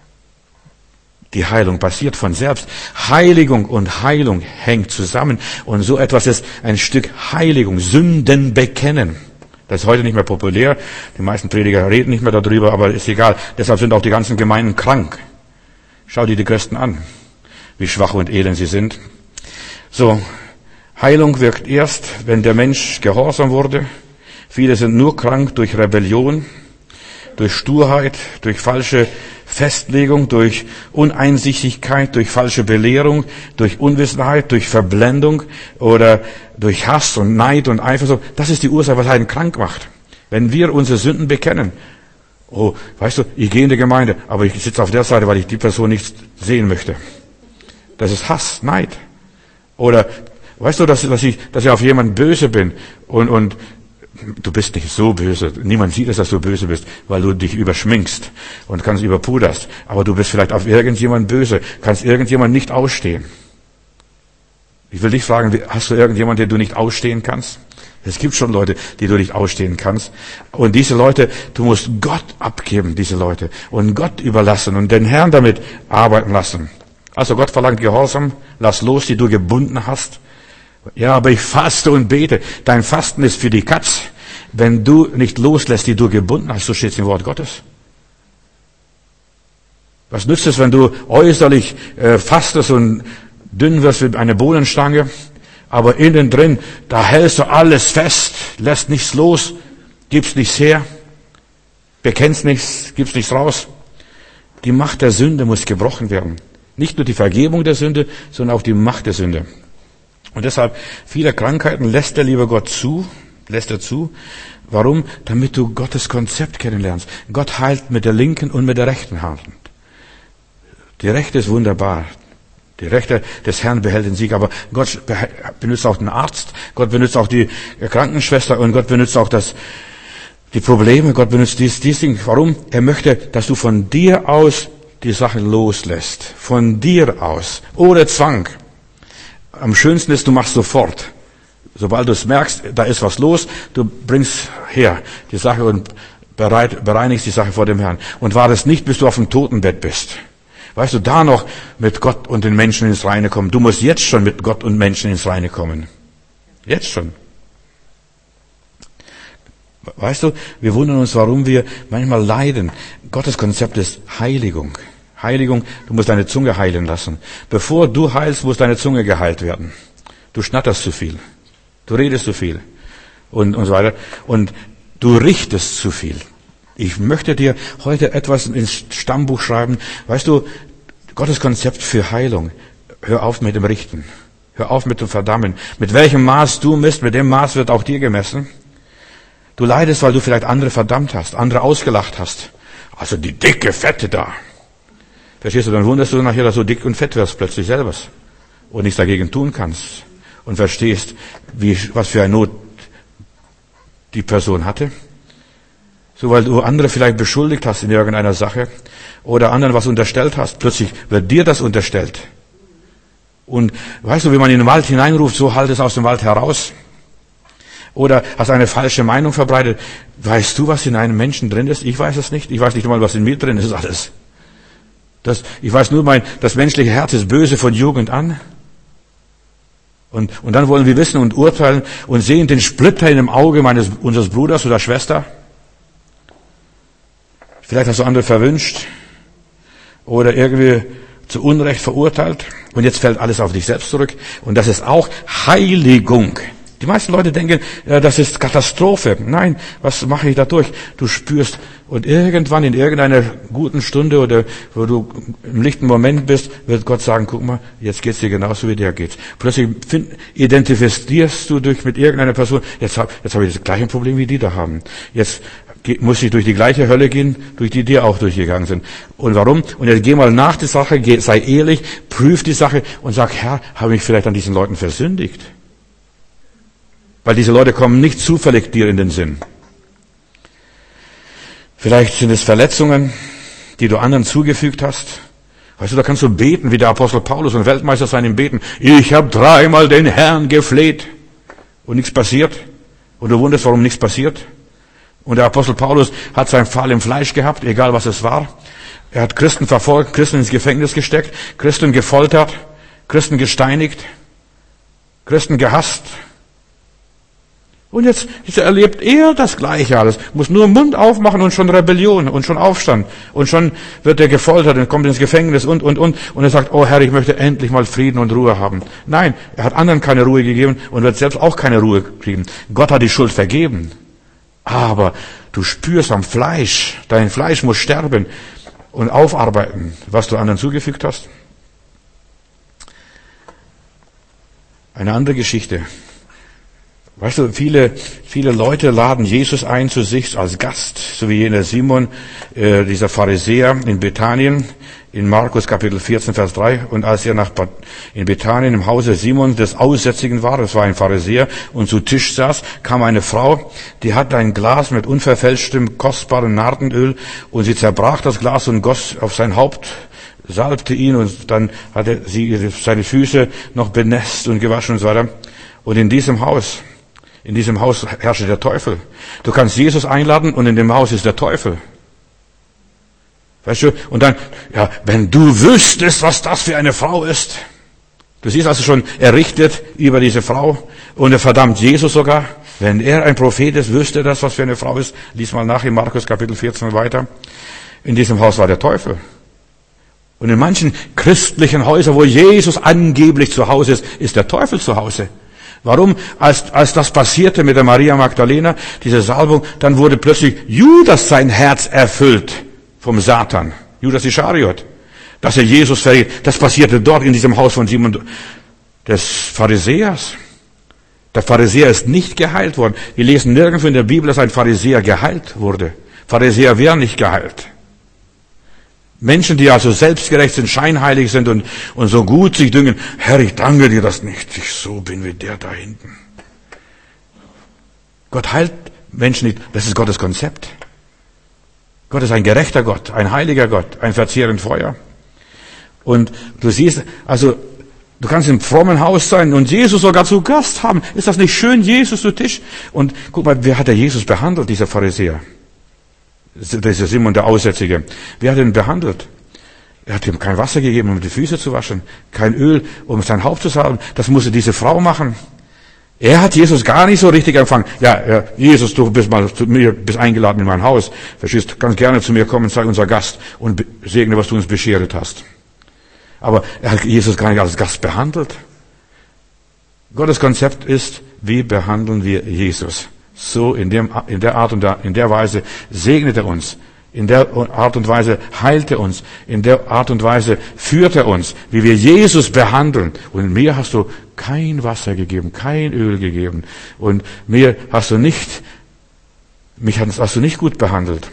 die Heilung passiert von selbst. Heiligung und Heilung hängt zusammen. Und so etwas ist ein Stück Heiligung, Sünden bekennen. Das ist heute nicht mehr populär. Die meisten Prediger reden nicht mehr darüber, aber ist egal. Deshalb sind auch die ganzen Gemeinden krank. Schau dir die Christen an, wie schwach und elend sie sind. So, Heilung wirkt erst, wenn der Mensch gehorsam wurde. Viele sind nur krank durch Rebellion, durch Sturheit, durch falsche Festlegung, durch Uneinsichtigkeit, durch falsche Belehrung, durch Unwissenheit, durch Verblendung oder durch Hass und Neid und Eifersucht. Das ist die Ursache, was einen krank macht. Wenn wir unsere Sünden bekennen. Oh, weißt du, ich gehe in die Gemeinde, aber ich sitze auf der Seite, weil ich die Person nicht sehen möchte. Das ist Hass, Neid. Oder, weißt du, dass ich auf jemanden böse bin und du bist nicht so böse. Niemand sieht es, dass du böse bist, weil du dich überschminkst und kannst überpuderst. Aber du bist vielleicht auf irgendjemanden böse, kannst irgendjemanden nicht ausstehen. Ich will dich fragen, hast du irgendjemanden, den du nicht ausstehen kannst? Es gibt schon Leute, die du nicht ausstehen kannst. Und diese Leute, du musst Gott abgeben, diese Leute. Und Gott überlassen und den Herrn damit arbeiten lassen. Also Gott verlangt Gehorsam, lass los, die du gebunden hast. Ja, aber ich faste und bete. Dein Fasten ist für die Katz. Wenn du nicht loslässt, die du gebunden hast, so steht es im Wort Gottes. Was nützt es, wenn du äußerlich fastest und dünn wirst wie eine Bohnenstange, aber innen drin, da hältst du alles fest, lässt nichts los, gibst nichts her, bekennst nichts, gibst nichts raus. Die Macht der Sünde muss gebrochen werden. Nicht nur die Vergebung der Sünde, sondern auch die Macht der Sünde. Und deshalb, viele Krankheiten lässt der liebe Gott zu. Warum? Damit du Gottes Konzept kennenlernst. Gott heilt mit der linken und mit der rechten Hand. Die rechte ist wunderbar. Die Rechte des Herrn behält den Sieg. Aber Gott benutzt auch den Arzt. Gott benutzt auch die Krankenschwester. Und Gott benutzt auch die Probleme. Gott benutzt dies Ding. Warum? Er möchte, dass du von dir aus die Sachen loslässt. Von dir aus. Ohne Zwang. Am schönsten ist, du machst sofort. Sobald du es merkst, da ist was los, du bringst her die Sache und bereinigst die Sache vor dem Herrn. Und war das nicht, bis du auf dem Totenbett bist. Weißt du, da noch mit Gott und den Menschen ins Reine kommen. Du musst jetzt schon mit Gott und Menschen ins Reine kommen. Jetzt schon. Weißt du, wir wundern uns, warum wir manchmal leiden. Gottes Konzept ist Heiligung. Heiligung, du musst deine Zunge heilen lassen. Bevor du heilst, muss deine Zunge geheilt werden. Du schnatterst zu viel. Du redest zu viel. Und so weiter. Und du richtest zu viel. Ich möchte dir heute etwas ins Stammbuch schreiben. Weißt du, Gottes Konzept für Heilung. Hör auf mit dem Richten. Hör auf mit dem Verdammen. Mit welchem Maß du misst, mit dem Maß wird auch dir gemessen. Du leidest, weil du vielleicht andere verdammt hast, andere ausgelacht hast. Also die dicke Fette da. Verstehst du, dann wunderst du nachher, dass du dick und fett wirst plötzlich selber und nichts dagegen tun kannst und verstehst, was für eine Not die Person hatte. So, weil du andere vielleicht beschuldigt hast in irgendeiner Sache oder anderen was unterstellt hast. Plötzlich wird dir das unterstellt. Und weißt du, wie man in den Wald hineinruft, so halt es aus dem Wald heraus. Oder hast eine falsche Meinung verbreitet. Weißt du, was in einem Menschen drin ist? Ich weiß es nicht. Ich weiß nicht mal, was in mir drin ist alles. Ich weiß nur, das menschliche Herz ist böse von Jugend an. Und dann wollen wir wissen und urteilen und sehen den Splitter in dem Auge unseres Bruders oder Schwester. Vielleicht hast du andere verwünscht oder irgendwie zu Unrecht verurteilt und jetzt fällt alles auf dich selbst zurück. Und das ist auch Heiligung. Die meisten Leute denken, ja, das ist Katastrophe. Nein, was mache ich dadurch? Du spürst und irgendwann in irgendeiner guten Stunde oder wo du im lichten Moment bist, wird Gott sagen, guck mal, jetzt geht's dir genauso wie dir geht's. Plötzlich identifizierst du dich mit irgendeiner Person. Jetzt habe ich das gleiche Problem, wie die da haben. Jetzt muss ich durch die gleiche Hölle gehen, durch die auch durchgegangen sind. Und warum? Und jetzt geh mal nach der Sache, sei ehrlich, prüf die Sache und sag, Herr, habe ich vielleicht an diesen Leuten versündigt? Weil diese Leute kommen nicht zufällig dir in den Sinn. Vielleicht sind es Verletzungen, die du anderen zugefügt hast. Weißt du, da kannst du beten, wie der Apostel Paulus und Weltmeister sein im Beten. Ich habe 3-mal den Herrn gefleht und nichts passiert. Und du wunderst, warum nichts passiert. Und der Apostel Paulus hat seinen Fall im Fleisch gehabt, egal was es war. Er hat Christen verfolgt, Christen ins Gefängnis gesteckt, Christen gefoltert, Christen gesteinigt, Christen gehasst. Und jetzt erlebt er das Gleiche alles. Muss nur den Mund aufmachen und schon Rebellion und schon Aufstand. Und schon wird er gefoltert und kommt ins Gefängnis und. Und er sagt, oh Herr, ich möchte endlich mal Frieden und Ruhe haben. Nein, er hat anderen keine Ruhe gegeben und wird selbst auch keine Ruhe kriegen. Gott hat die Schuld vergeben. Aber du spürst am Fleisch, dein Fleisch muss sterben und aufarbeiten, was du anderen zugefügt hast. Eine andere Geschichte. Weißt du, viele Leute laden Jesus ein zu sich als Gast, so wie jener Simon, dieser Pharisäer in Bethanien, in Markus Kapitel 14, Vers 3. Und als er in Bethanien im Hause Simon des Aussätzigen war, das war ein Pharisäer, und zu Tisch saß, kam eine Frau, die hatte ein Glas mit unverfälschtem, kostbarem Nardenöl, und sie zerbrach das Glas und goss auf sein Haupt, salbte ihn, und dann hatte sie seine Füße noch benässt und gewaschen und so weiter. Und in diesem Haus herrscht der Teufel. Du kannst Jesus einladen und in dem Haus ist der Teufel. Weißt du? Und dann, ja, wenn du wüsstest, was das für eine Frau ist. Du siehst also schon errichtet über diese Frau und er verdammt Jesus sogar. Wenn er ein Prophet ist, wüsste er das, was für eine Frau ist. Lies mal nach in Markus Kapitel 14 weiter. In diesem Haus war der Teufel. Und in manchen christlichen Häusern, wo Jesus angeblich zu Hause ist der Teufel zu Hause. Warum? Als das passierte mit der Maria Magdalena, diese Salbung, dann wurde plötzlich Judas sein Herz erfüllt vom Satan. Judas Ischariot. Dass er Jesus verrät. Das passierte dort in diesem Haus von Simon des Pharisäers. Der Pharisäer ist nicht geheilt worden. Wir lesen nirgendwo in der Bibel, dass ein Pharisäer geheilt wurde. Pharisäer wären nicht geheilt. Menschen, die also selbstgerecht sind, scheinheilig sind und so gut sich düngen. Herr, ich danke dir, dass nicht ich so bin wie der da hinten. Gott heilt Menschen nicht. Das ist Gottes Konzept. Gott ist ein gerechter Gott, ein heiliger Gott, ein verzehrendes Feuer. Und du siehst, also du kannst im frommen Haus sein und Jesus sogar zu Gast haben. Ist das nicht schön, Jesus zu Tisch? Und guck mal, wer hat der Jesus behandelt, dieser Pharisäer? Dieser Simon, der Aussätzige. Wer hat ihn behandelt? Er hat ihm kein Wasser gegeben, um die Füße zu waschen, kein Öl, um sein Haupt zu salben. Das musste diese Frau machen. Er hat Jesus gar nicht so richtig empfangen. Ja, Jesus, du bist eingeladen in mein Haus. Verstehst, du kannst gerne zu mir kommen, sei unser Gast und segne, was du uns beschert hast. Aber er hat Jesus gar nicht als Gast behandelt. Gottes Konzept ist, wie behandeln wir Jesus? So in der Art und in der Weise segnet er uns. In der Art und Weise heilt er uns. In der Art und Weise führt er uns, wie wir Jesus behandeln. Und mir hast du kein Wasser gegeben, kein Öl gegeben. Und mich hast du nicht gut behandelt.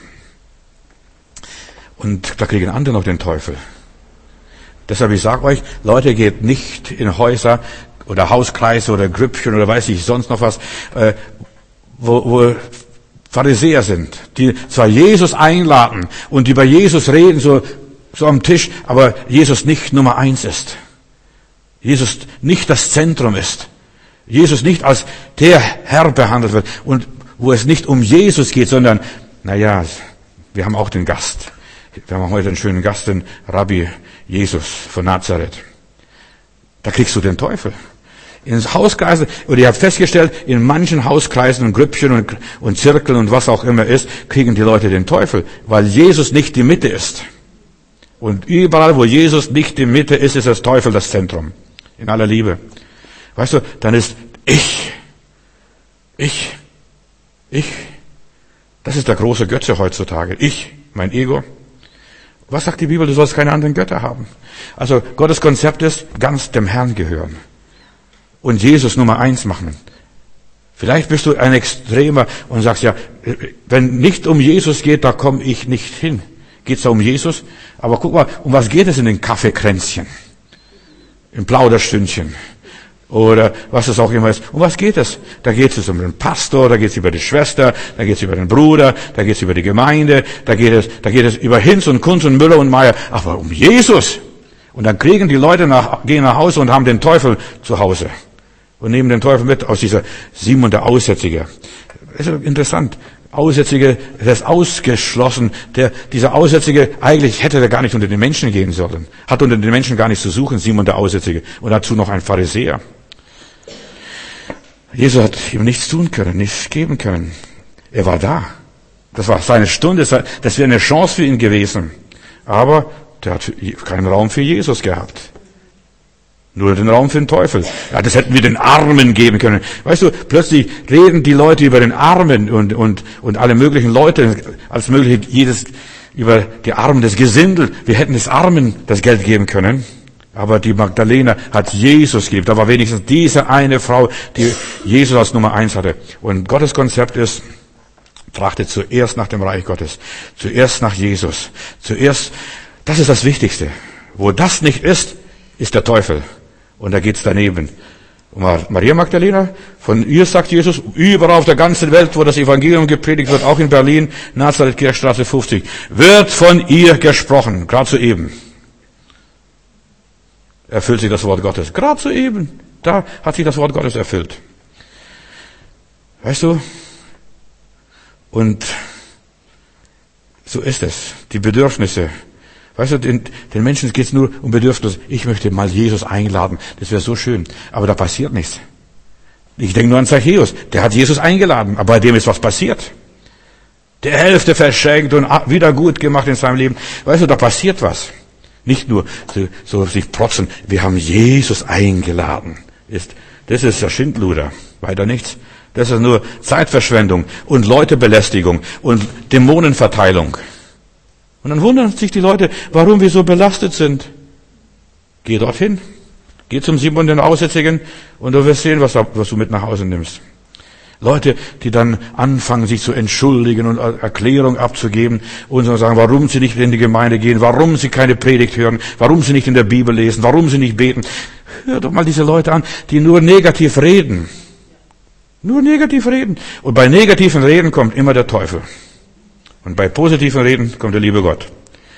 Und da kriegen andere noch den Teufel. Deshalb, ich sage euch, Leute, geht nicht in Häuser oder Hauskreise oder Grüppchen oder weiß ich sonst noch was, wo Pharisäer sind, die zwar Jesus einladen und über Jesus reden, so am Tisch, aber Jesus nicht Nummer 1 ist. Jesus nicht das Zentrum ist. Jesus nicht als der Herr behandelt wird. Und wo es nicht um Jesus geht, sondern, wir haben auch den Gast. Wir haben heute einen schönen Gast, den Rabbi Jesus von Nazareth. Da kriegst du den Teufel. In Hauskreisen, oder ich habe festgestellt, in manchen Hauskreisen und Grüppchen und Zirkeln und was auch immer ist, kriegen die Leute den Teufel, weil Jesus nicht die Mitte ist. Und überall, wo Jesus nicht die Mitte ist, ist das Teufel das Zentrum. In aller Liebe. Weißt du, dann ist ich. Das ist der große Götze heutzutage. Ich, mein Ego. Was sagt die Bibel? Du sollst keine anderen Götter haben. Also Gottes Konzept ist, ganz dem Herrn gehören. Und Jesus Nummer 1 machen. Vielleicht bist du ein Extremer und sagst, ja, wenn nicht um Jesus geht, da komme ich nicht hin. Geht's da um Jesus? Aber guck mal, um was geht es in den Kaffeekränzchen? Im Plauderstündchen? Oder was es auch immer ist. Um was geht es? Da geht es um den Pastor, da geht es über die Schwester, da geht es über den Bruder, da geht es über die Gemeinde, da geht es über Hinz und Kunz und Müller und Meier. Aber um Jesus! Und dann kriegen die Leute gehen nach Hause und haben den Teufel zu Hause. Und nehmen den Teufel mit aus dieser Simon der Aussätzige. Das ist interessant. Aussätzige, der ist ausgeschlossen. Dieser Aussätzige, eigentlich hätte er gar nicht unter den Menschen gehen sollen. Hat unter den Menschen gar nicht zu suchen, Simon der Aussätzige. Und dazu noch ein Pharisäer. Jesus hat ihm nichts tun können, nichts geben können. Er war da. Das war seine Stunde, das wäre eine Chance für ihn gewesen. Aber der hat keinen Raum für Jesus gehabt. Nur den Raum für den Teufel. Ja, das hätten wir den Armen geben können. Weißt du, plötzlich reden die Leute über den Armen und alle möglichen Leute, alles mögliche, über die Armen des Gesindel. Wir hätten des Armen das Geld geben können. Aber die Magdalena hat Jesus gegeben. Da war wenigstens diese eine Frau, die Jesus als Nummer 1 hatte. Und Gottes Konzept ist, trachtet zuerst nach dem Reich Gottes. Zuerst nach Jesus. Zuerst, das ist das Wichtigste. Wo das nicht ist, ist der Teufel. Und da geht's daneben. Und Maria Magdalena, von ihr sagt Jesus, überall auf der ganzen Welt, wo das Evangelium gepredigt wird, auch in Berlin, Nazareth, Kirchstraße 50, wird von ihr gesprochen. Gerade soeben. Erfüllt sich das Wort Gottes. Gerade soeben. Da hat sich das Wort Gottes erfüllt. Weißt du? Und so ist es. Die Bedürfnisse. Weißt du, den Menschen geht es nur um Bedürfnisse. Ich möchte mal Jesus einladen. Das wäre so schön. Aber da passiert nichts. Ich denke nur an Zachäus. Der hat Jesus eingeladen. Aber bei dem ist was passiert. Der Hälfte verschenkt und wieder gut gemacht in seinem Leben. Weißt du, da passiert was. Nicht nur so sich protzen. Wir haben Jesus eingeladen. Das ist ja Schindluder. Weiter nichts. Das ist nur Zeitverschwendung und Leutebelästigung und Dämonenverteilung. Und dann wundern sich die Leute, warum wir so belastet sind. Geh dorthin. Geh zum Simon den Aussätzigen und du wirst sehen, was du mit nach Hause nimmst. Leute, die dann anfangen, sich zu entschuldigen und Erklärung abzugeben und sagen, warum sie nicht in die Gemeinde gehen, warum sie keine Predigt hören, warum sie nicht in der Bibel lesen, warum sie nicht beten. Hör doch mal diese Leute an, die nur negativ reden. Nur negativ reden. Und bei negativen Reden kommt immer der Teufel. Und bei positiven Reden kommt der liebe Gott.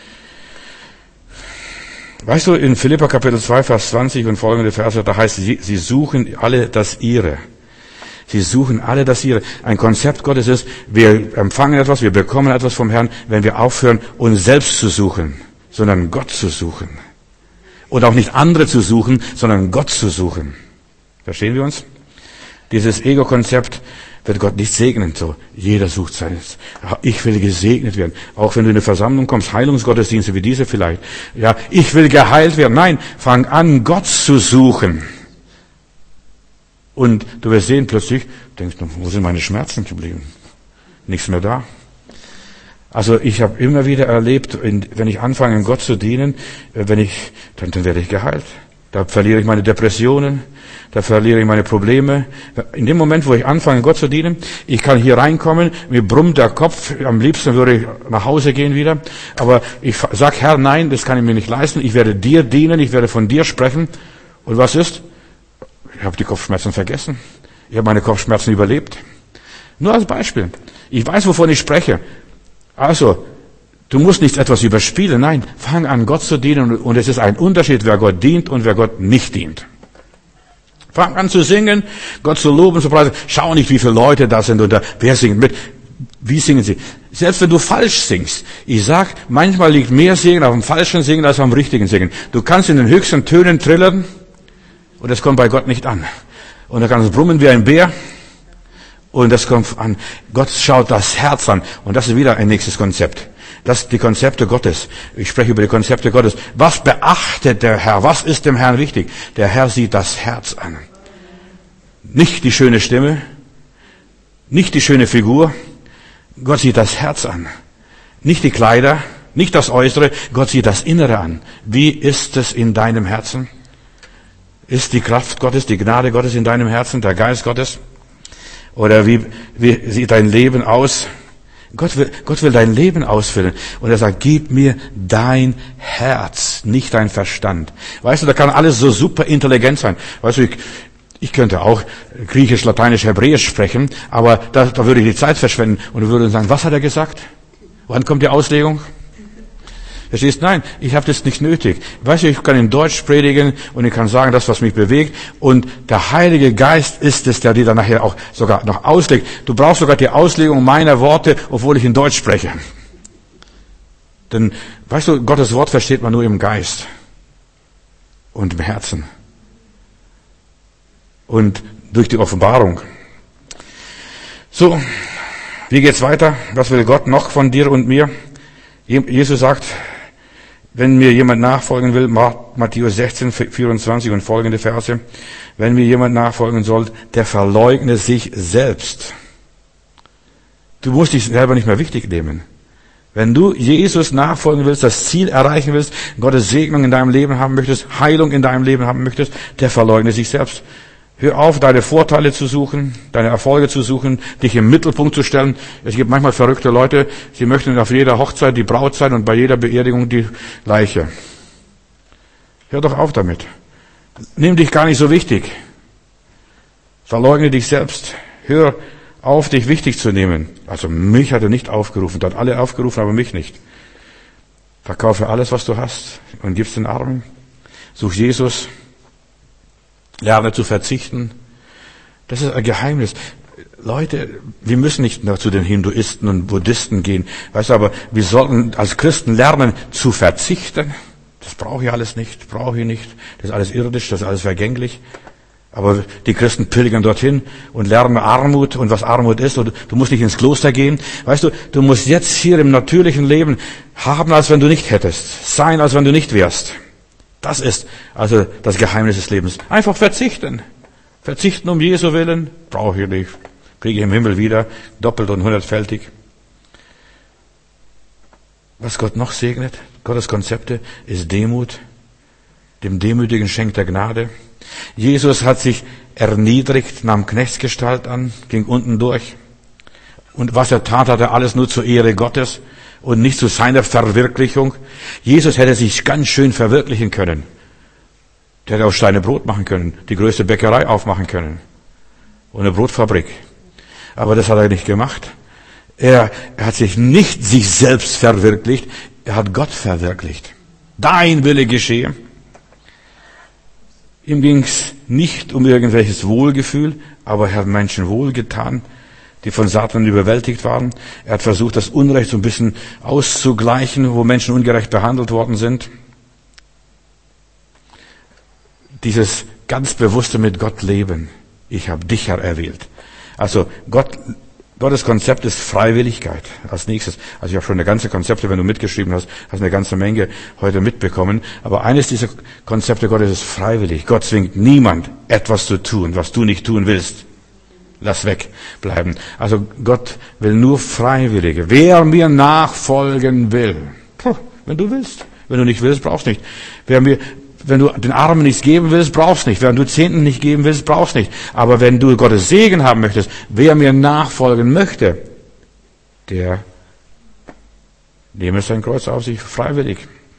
Weißt du, in Philipper Kapitel 2, Vers 20 und folgende Verse, da heißt, sie suchen alle das Ihre. Sie suchen alle das Ihre. Ein Konzept Gottes ist, wir empfangen etwas, wir bekommen etwas vom Herrn, wenn wir aufhören, uns selbst zu suchen, sondern Gott zu suchen. Und auch nicht andere zu suchen, sondern Gott zu suchen. Verstehen wir uns? Dieses Ego-Konzept wird Gott nicht segnen. So, jeder sucht seines. Ich will gesegnet werden. Auch wenn du in eine Versammlung kommst, Heilungsgottesdienste wie diese vielleicht. Ja, ich will geheilt werden. Nein, fang an, Gott zu suchen. Und du wirst sehen, plötzlich denkst du, wo sind meine Schmerzen geblieben? Nichts mehr da. Also ich habe immer wieder erlebt, wenn ich anfange, Gott zu dienen, dann werde ich geheilt. Da verliere ich meine Depressionen, da verliere ich meine Probleme. In dem Moment, wo ich anfange, Gott zu dienen, ich kann hier reinkommen, mir brummt der Kopf, am liebsten würde ich nach Hause gehen wieder. Aber ich sag, Herr, nein, das kann ich mir nicht leisten. Ich werde dir dienen, ich werde von dir sprechen. Und was ist? Ich habe die Kopfschmerzen vergessen. Ich habe meine Kopfschmerzen überlebt. Nur als Beispiel. Ich weiß, wovon ich spreche. Also, du musst nicht etwas überspielen. Nein, fang an, Gott zu dienen. Und es ist ein Unterschied, wer Gott dient und wer Gott nicht dient. Fang an zu singen, Gott zu loben, zu preisen. Schau nicht, wie viele Leute da sind oder wer singt mit. Wie singen sie? Selbst wenn du falsch singst. Ich sag, manchmal liegt mehr Singen auf dem falschen Singen als am richtigen Singen. Du kannst in den höchsten Tönen trillern und es kommt bei Gott nicht an. Und da kann es brummen wie ein Bär. Und das kommt an. Gott schaut das Herz an. Und das ist wieder ein nächstes Konzept. Das sind die Konzepte Gottes. Ich spreche über die Konzepte Gottes. Was beachtet der Herr? Was ist dem Herrn wichtig? Der Herr sieht das Herz an. Nicht die schöne Stimme, nicht die schöne Figur. Gott sieht das Herz an. Nicht die Kleider, nicht das Äußere. Gott sieht das Innere an. Wie ist es in deinem Herzen? Ist die Kraft Gottes, die Gnade Gottes in deinem Herzen, der Geist Gottes? Oder wie sieht dein Leben aus? Gott will dein Leben ausfüllen. Und er sagt, gib mir dein Herz, nicht dein Verstand. Weißt du, da kann alles so super intelligent sein. Weißt du, ich könnte auch Griechisch, Lateinisch, Hebräisch sprechen, aber da würde ich die Zeit verschwenden und würde sagen, was hat er gesagt? Wann kommt die Auslegung? Verstehst? Nein, ich habe das nicht nötig. Weißt du, ich kann in Deutsch predigen und ich kann sagen, das, was mich bewegt. Und der Heilige Geist ist es, der dir dann nachher auch sogar noch auslegt. Du brauchst sogar die Auslegung meiner Worte, obwohl ich in Deutsch spreche. Denn, weißt du, Gottes Wort versteht man nur im Geist und im Herzen. Und durch die Offenbarung. So, wie geht's weiter? Was will Gott noch von dir und mir? Jesus sagt, wenn mir jemand nachfolgen will, Matthäus 16, 24 und folgende Verse, wenn mir jemand nachfolgen soll, der verleugne sich selbst. Du musst dich selber nicht mehr wichtig nehmen. Wenn du Jesus nachfolgen willst, das Ziel erreichen willst, Gottes Segnung in deinem Leben haben möchtest, Heilung in deinem Leben haben möchtest, der verleugne sich selbst. Hör auf, deine Vorteile zu suchen, deine Erfolge zu suchen, dich im Mittelpunkt zu stellen. Es gibt manchmal verrückte Leute, sie möchten auf jeder Hochzeit die Braut sein und bei jeder Beerdigung die Leiche. Hör doch auf damit. Nimm dich gar nicht so wichtig. Verleugne dich selbst. Hör auf, dich wichtig zu nehmen. Also mich hat er nicht aufgerufen, er hat alle aufgerufen, aber mich nicht. Verkaufe alles, was du hast und gib's den Armen. Such Jesus. Lerne zu verzichten. Das ist ein Geheimnis. Leute, wir müssen nicht nur zu den Hinduisten und Buddhisten gehen. Weißt du, aber wir sollten als Christen lernen zu verzichten. Das brauche ich alles nicht, brauche ich nicht. Das ist alles irdisch, das ist alles vergänglich. Aber die Christen pilgern dorthin und lernen Armut und was Armut ist. Und du musst nicht ins Kloster gehen. Weißt du, du musst jetzt hier im natürlichen Leben haben, als wenn du nicht hättest. Sein, als wenn du nicht wärst. Das ist also das Geheimnis des Lebens. Einfach verzichten. Verzichten um Jesu Willen. Brauche ich nicht. Kriege ich im Himmel wieder. Doppelt und hundertfältig. Was Gott noch segnet, Gottes Konzepte, ist Demut. Dem Demütigen schenkt er Gnade. Jesus hat sich erniedrigt, nahm Knechtsgestalt an, ging unten durch. Und was er tat, hat er alles nur zur Ehre Gottes und nicht zu seiner Verwirklichung. Jesus hätte sich ganz schön verwirklichen können. Der hätte aus Steine Brot machen können, die größte Bäckerei aufmachen können und eine Brotfabrik. Aber das hat er nicht gemacht. Er hat sich nicht sich selbst verwirklicht, er hat Gott verwirklicht. Dein Wille geschehe. Ihm ging es nicht um irgendwelches Wohlgefühl, aber er hat Menschen wohlgetan, die von Satan überwältigt waren. Er hat versucht, das Unrecht so ein bisschen auszugleichen, wo Menschen ungerecht behandelt worden sind. Dieses ganz bewusste mit Gott leben. Ich habe dich ja erwählt. Also Gottes Konzept ist Freiwilligkeit als nächstes. Also ich habe schon eine ganze Konzepte, wenn du mitgeschrieben hast, hast eine ganze Menge heute mitbekommen. Aber eines dieser Konzepte Gottes ist freiwillig. Gott zwingt niemand, etwas zu tun, was du nicht tun willst. Lass wegbleiben. Also Gott will nur Freiwillige. Wer mir nachfolgen will, wenn du willst. Wenn du nicht willst, brauchst nicht. Wenn du den Armen nichts geben willst, brauchst nicht. Wenn du Zehnten nicht geben willst, brauchst nicht. Aber wenn du Gottes Segen haben möchtest, wer mir nachfolgen möchte, der nehme sein Kreuz auf sich freiwillig.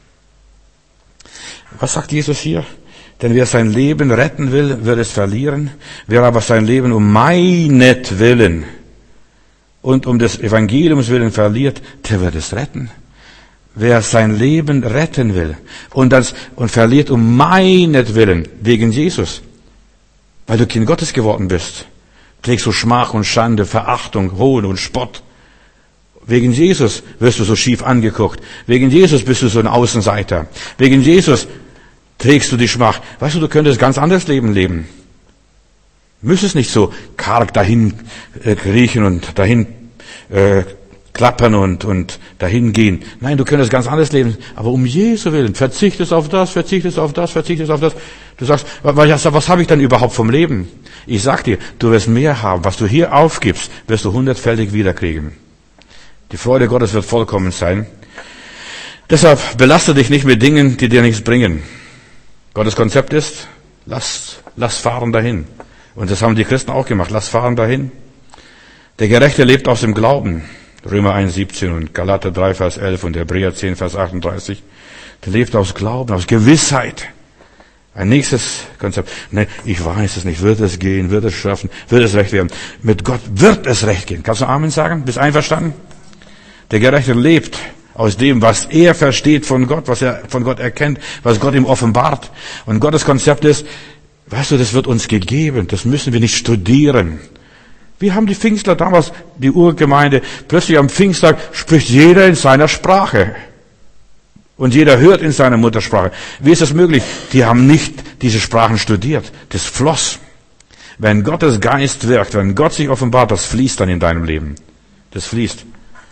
Was sagt Jesus hier? Denn wer sein Leben retten will, wird es verlieren. Wer aber sein Leben um meinetwillen und um des Evangeliums willen verliert, der wird es retten. Wer sein Leben retten will und verliert um meinetwillen, wegen Jesus, weil du Kind Gottes geworden bist, trägst du Schmach und Schande, Verachtung, Hohn und Spott. Wegen Jesus wirst du so schief angeguckt. Wegen Jesus bist du so ein Außenseiter. Wegen Jesus trägst du die Schmach. Weißt du könntest ganz anderes Leben leben. Müsstest nicht so karg dahin kriechen und dahin klappern und dahin gehen. Nein, du könntest ganz anders leben. Aber um Jesu Willen, verzichtest auf das, verzichtest auf das, verzichtest auf das. Du sagst, was habe ich dann überhaupt vom Leben? Ich sag dir, du wirst mehr haben. Was du hier aufgibst, wirst du 100-fältig wiederkriegen. Die Freude Gottes wird vollkommen sein. Deshalb belaste dich nicht mit Dingen, die dir nichts bringen. Gottes Konzept ist, lass fahren dahin. Und das haben die Christen auch gemacht. Lass fahren dahin. Der Gerechte lebt aus dem Glauben. Römer 1,17 und Galater 3, Vers 11 und Hebräer 10, Vers 38. Der lebt aus Glauben, aus Gewissheit. Ein nächstes Konzept. Nee, ich weiß es nicht. Wird es gehen? Wird es schaffen? Wird es recht werden? Mit Gott wird es recht gehen. Kannst du Amen sagen? Bist einverstanden? Der Gerechte lebt aus dem, was er versteht von Gott, was er von Gott erkennt, was Gott ihm offenbart. Und Gottes Konzept ist, weißt du, das wird uns gegeben. Das müssen wir nicht studieren. Wie haben die Pfingstler damals, die Urgemeinde, plötzlich am Pfingsttag spricht jeder in seiner Sprache. Und jeder hört in seiner Muttersprache. Wie ist das möglich? Die haben nicht diese Sprachen studiert. Das floss. Wenn Gottes Geist wirkt, wenn Gott sich offenbart, das fließt dann in deinem Leben. Das fließt.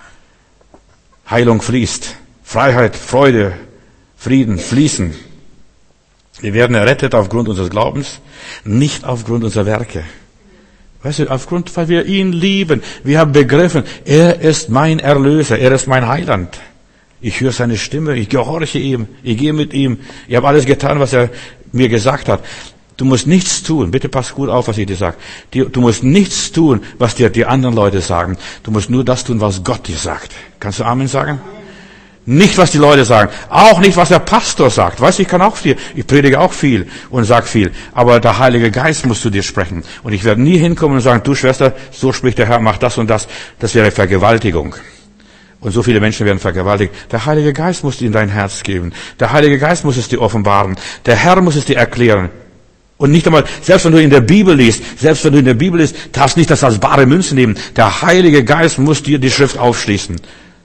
Heilung fließt. Freiheit, Freude, Frieden fließen. Wir werden errettet aufgrund unseres Glaubens, nicht aufgrund unserer Werke. Weißt du, weil wir ihn lieben. Wir haben begriffen, er ist mein Erlöser, er ist mein Heiland. Ich höre seine Stimme, ich gehorche ihm, ich gehe mit ihm. Ich habe alles getan, was er mir gesagt hat. Du musst nichts tun, bitte pass gut auf, was ich dir sage. Du musst nichts tun, was dir die anderen Leute sagen. Du musst nur das tun, was Gott dir sagt. Kannst du Amen sagen? Nicht, was die Leute sagen. Auch nicht, was der Pastor sagt. Weißt du, ich predige auch viel und sag viel. Aber der Heilige Geist muss zu dir sprechen. Und ich werde nie hinkommen und sagen, du Schwester, so spricht der Herr, mach das und das. Das wäre Vergewaltigung. Und so viele Menschen werden vergewaltigt. Der Heilige Geist muss dir in dein Herz geben. Der Heilige Geist muss es dir offenbaren. Der Herr muss es dir erklären. Und nicht einmal, selbst wenn du in der Bibel liest, darfst nicht das als bare Münze nehmen. Der Heilige Geist muss dir die Schrift aufschließen.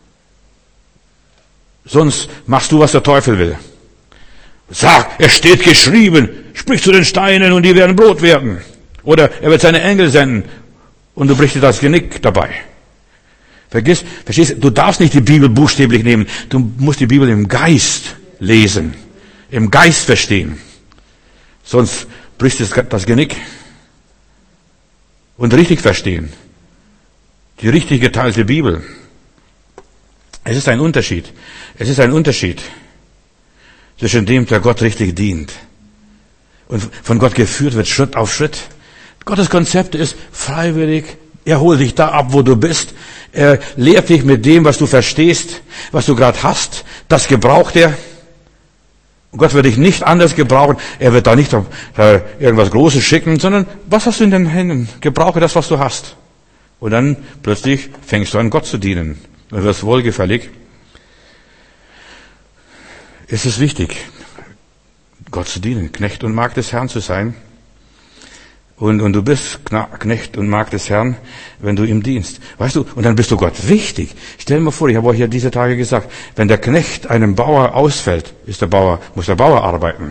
Sonst machst du, was der Teufel will. Sag, es steht geschrieben, sprich zu den Steinen und die werden Brot werden. Oder er wird seine Engel senden und du brichst dir das Genick dabei. Verstehst du, darfst nicht die Bibel buchstäblich nehmen. Du musst die Bibel im Geist lesen, im Geist verstehen. Sonst brichst du das Genick. Und richtig verstehen. Die richtig geteilte Bibel. Es ist ein Unterschied. Es ist ein Unterschied zwischen dem, der Gott richtig dient und von Gott geführt wird, Schritt auf Schritt. Gottes Konzept ist freiwillig. Er holt dich da ab, wo du bist. Er lehrt dich mit dem, was du verstehst, was du gerade hast. Das gebraucht er. Und Gott wird dich nicht anders gebrauchen. Er wird da nicht irgendwas Großes schicken, sondern was hast du in den Händen? Gebrauche das, was du hast. Und dann plötzlich fängst du an, Gott zu dienen. Und wirst wohlgefällig. Es ist wichtig, Gott zu dienen, Knecht und Magd des Herrn zu sein. Und du bist Knecht und Magd des Herrn, wenn du ihm dienst. Weißt du, und dann bist du Gott wichtig. Stell dir mal vor, ich habe euch ja diese Tage gesagt, wenn der Knecht einem Bauer ausfällt, muss der Bauer arbeiten.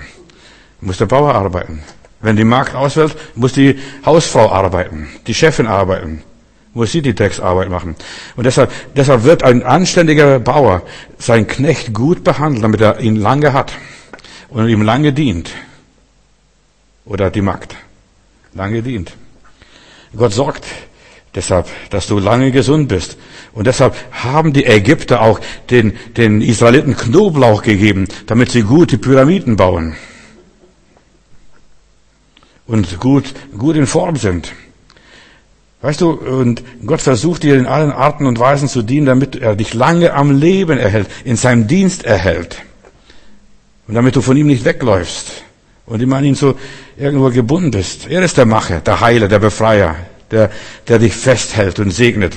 Wenn die Magd ausfällt, muss die Hausfrau arbeiten, die Chefin arbeiten. Muss sie die Drecksarbeit machen. Und deshalb wird ein anständiger Bauer seinen Knecht gut behandeln, damit er ihn lange hat und ihm lange dient. Oder die Magd lange dient. Gott sorgt deshalb, dass du lange gesund bist. Und deshalb haben die Ägypter auch den Israeliten Knoblauch gegeben, damit sie gut die Pyramiden bauen. Und gut in Form sind. Weißt du, und Gott versucht dir in allen Arten und Weisen zu dienen, damit er dich lange am Leben erhält, in seinem Dienst erhält. Und damit du von ihm nicht wegläufst und immer an ihn so irgendwo gebunden bist. Er ist der Macher, der Heiler, der Befreier, der dich festhält und segnet.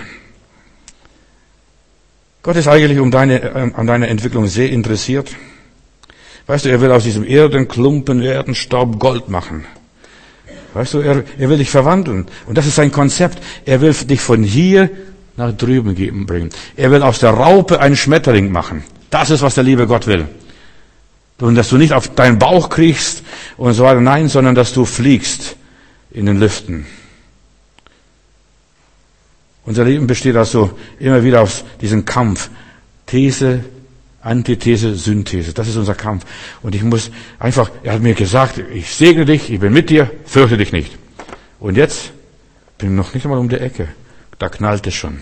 Gott ist eigentlich an deiner Entwicklung sehr interessiert. Weißt du, er will aus diesem Erdenklumpen, Erdenstaub Gold machen. Weißt du, er will dich verwandeln. Und das ist sein Konzept. Er will dich von hier nach drüben bringen. Er will aus der Raupe einen Schmetterling machen. Das ist, was der liebe Gott will. Und dass du nicht auf deinen Bauch kriegst und so weiter. Nein, sondern dass du fliegst in den Lüften. Unser Leben besteht also immer wieder aus diesem Kampf. These, Antithese, Synthese. Das ist unser Kampf. Und ich muss einfach, er hat mir gesagt, ich segne dich, ich bin mit dir, fürchte dich nicht. Und jetzt bin ich noch nicht einmal um die Ecke. Da knallt es schon.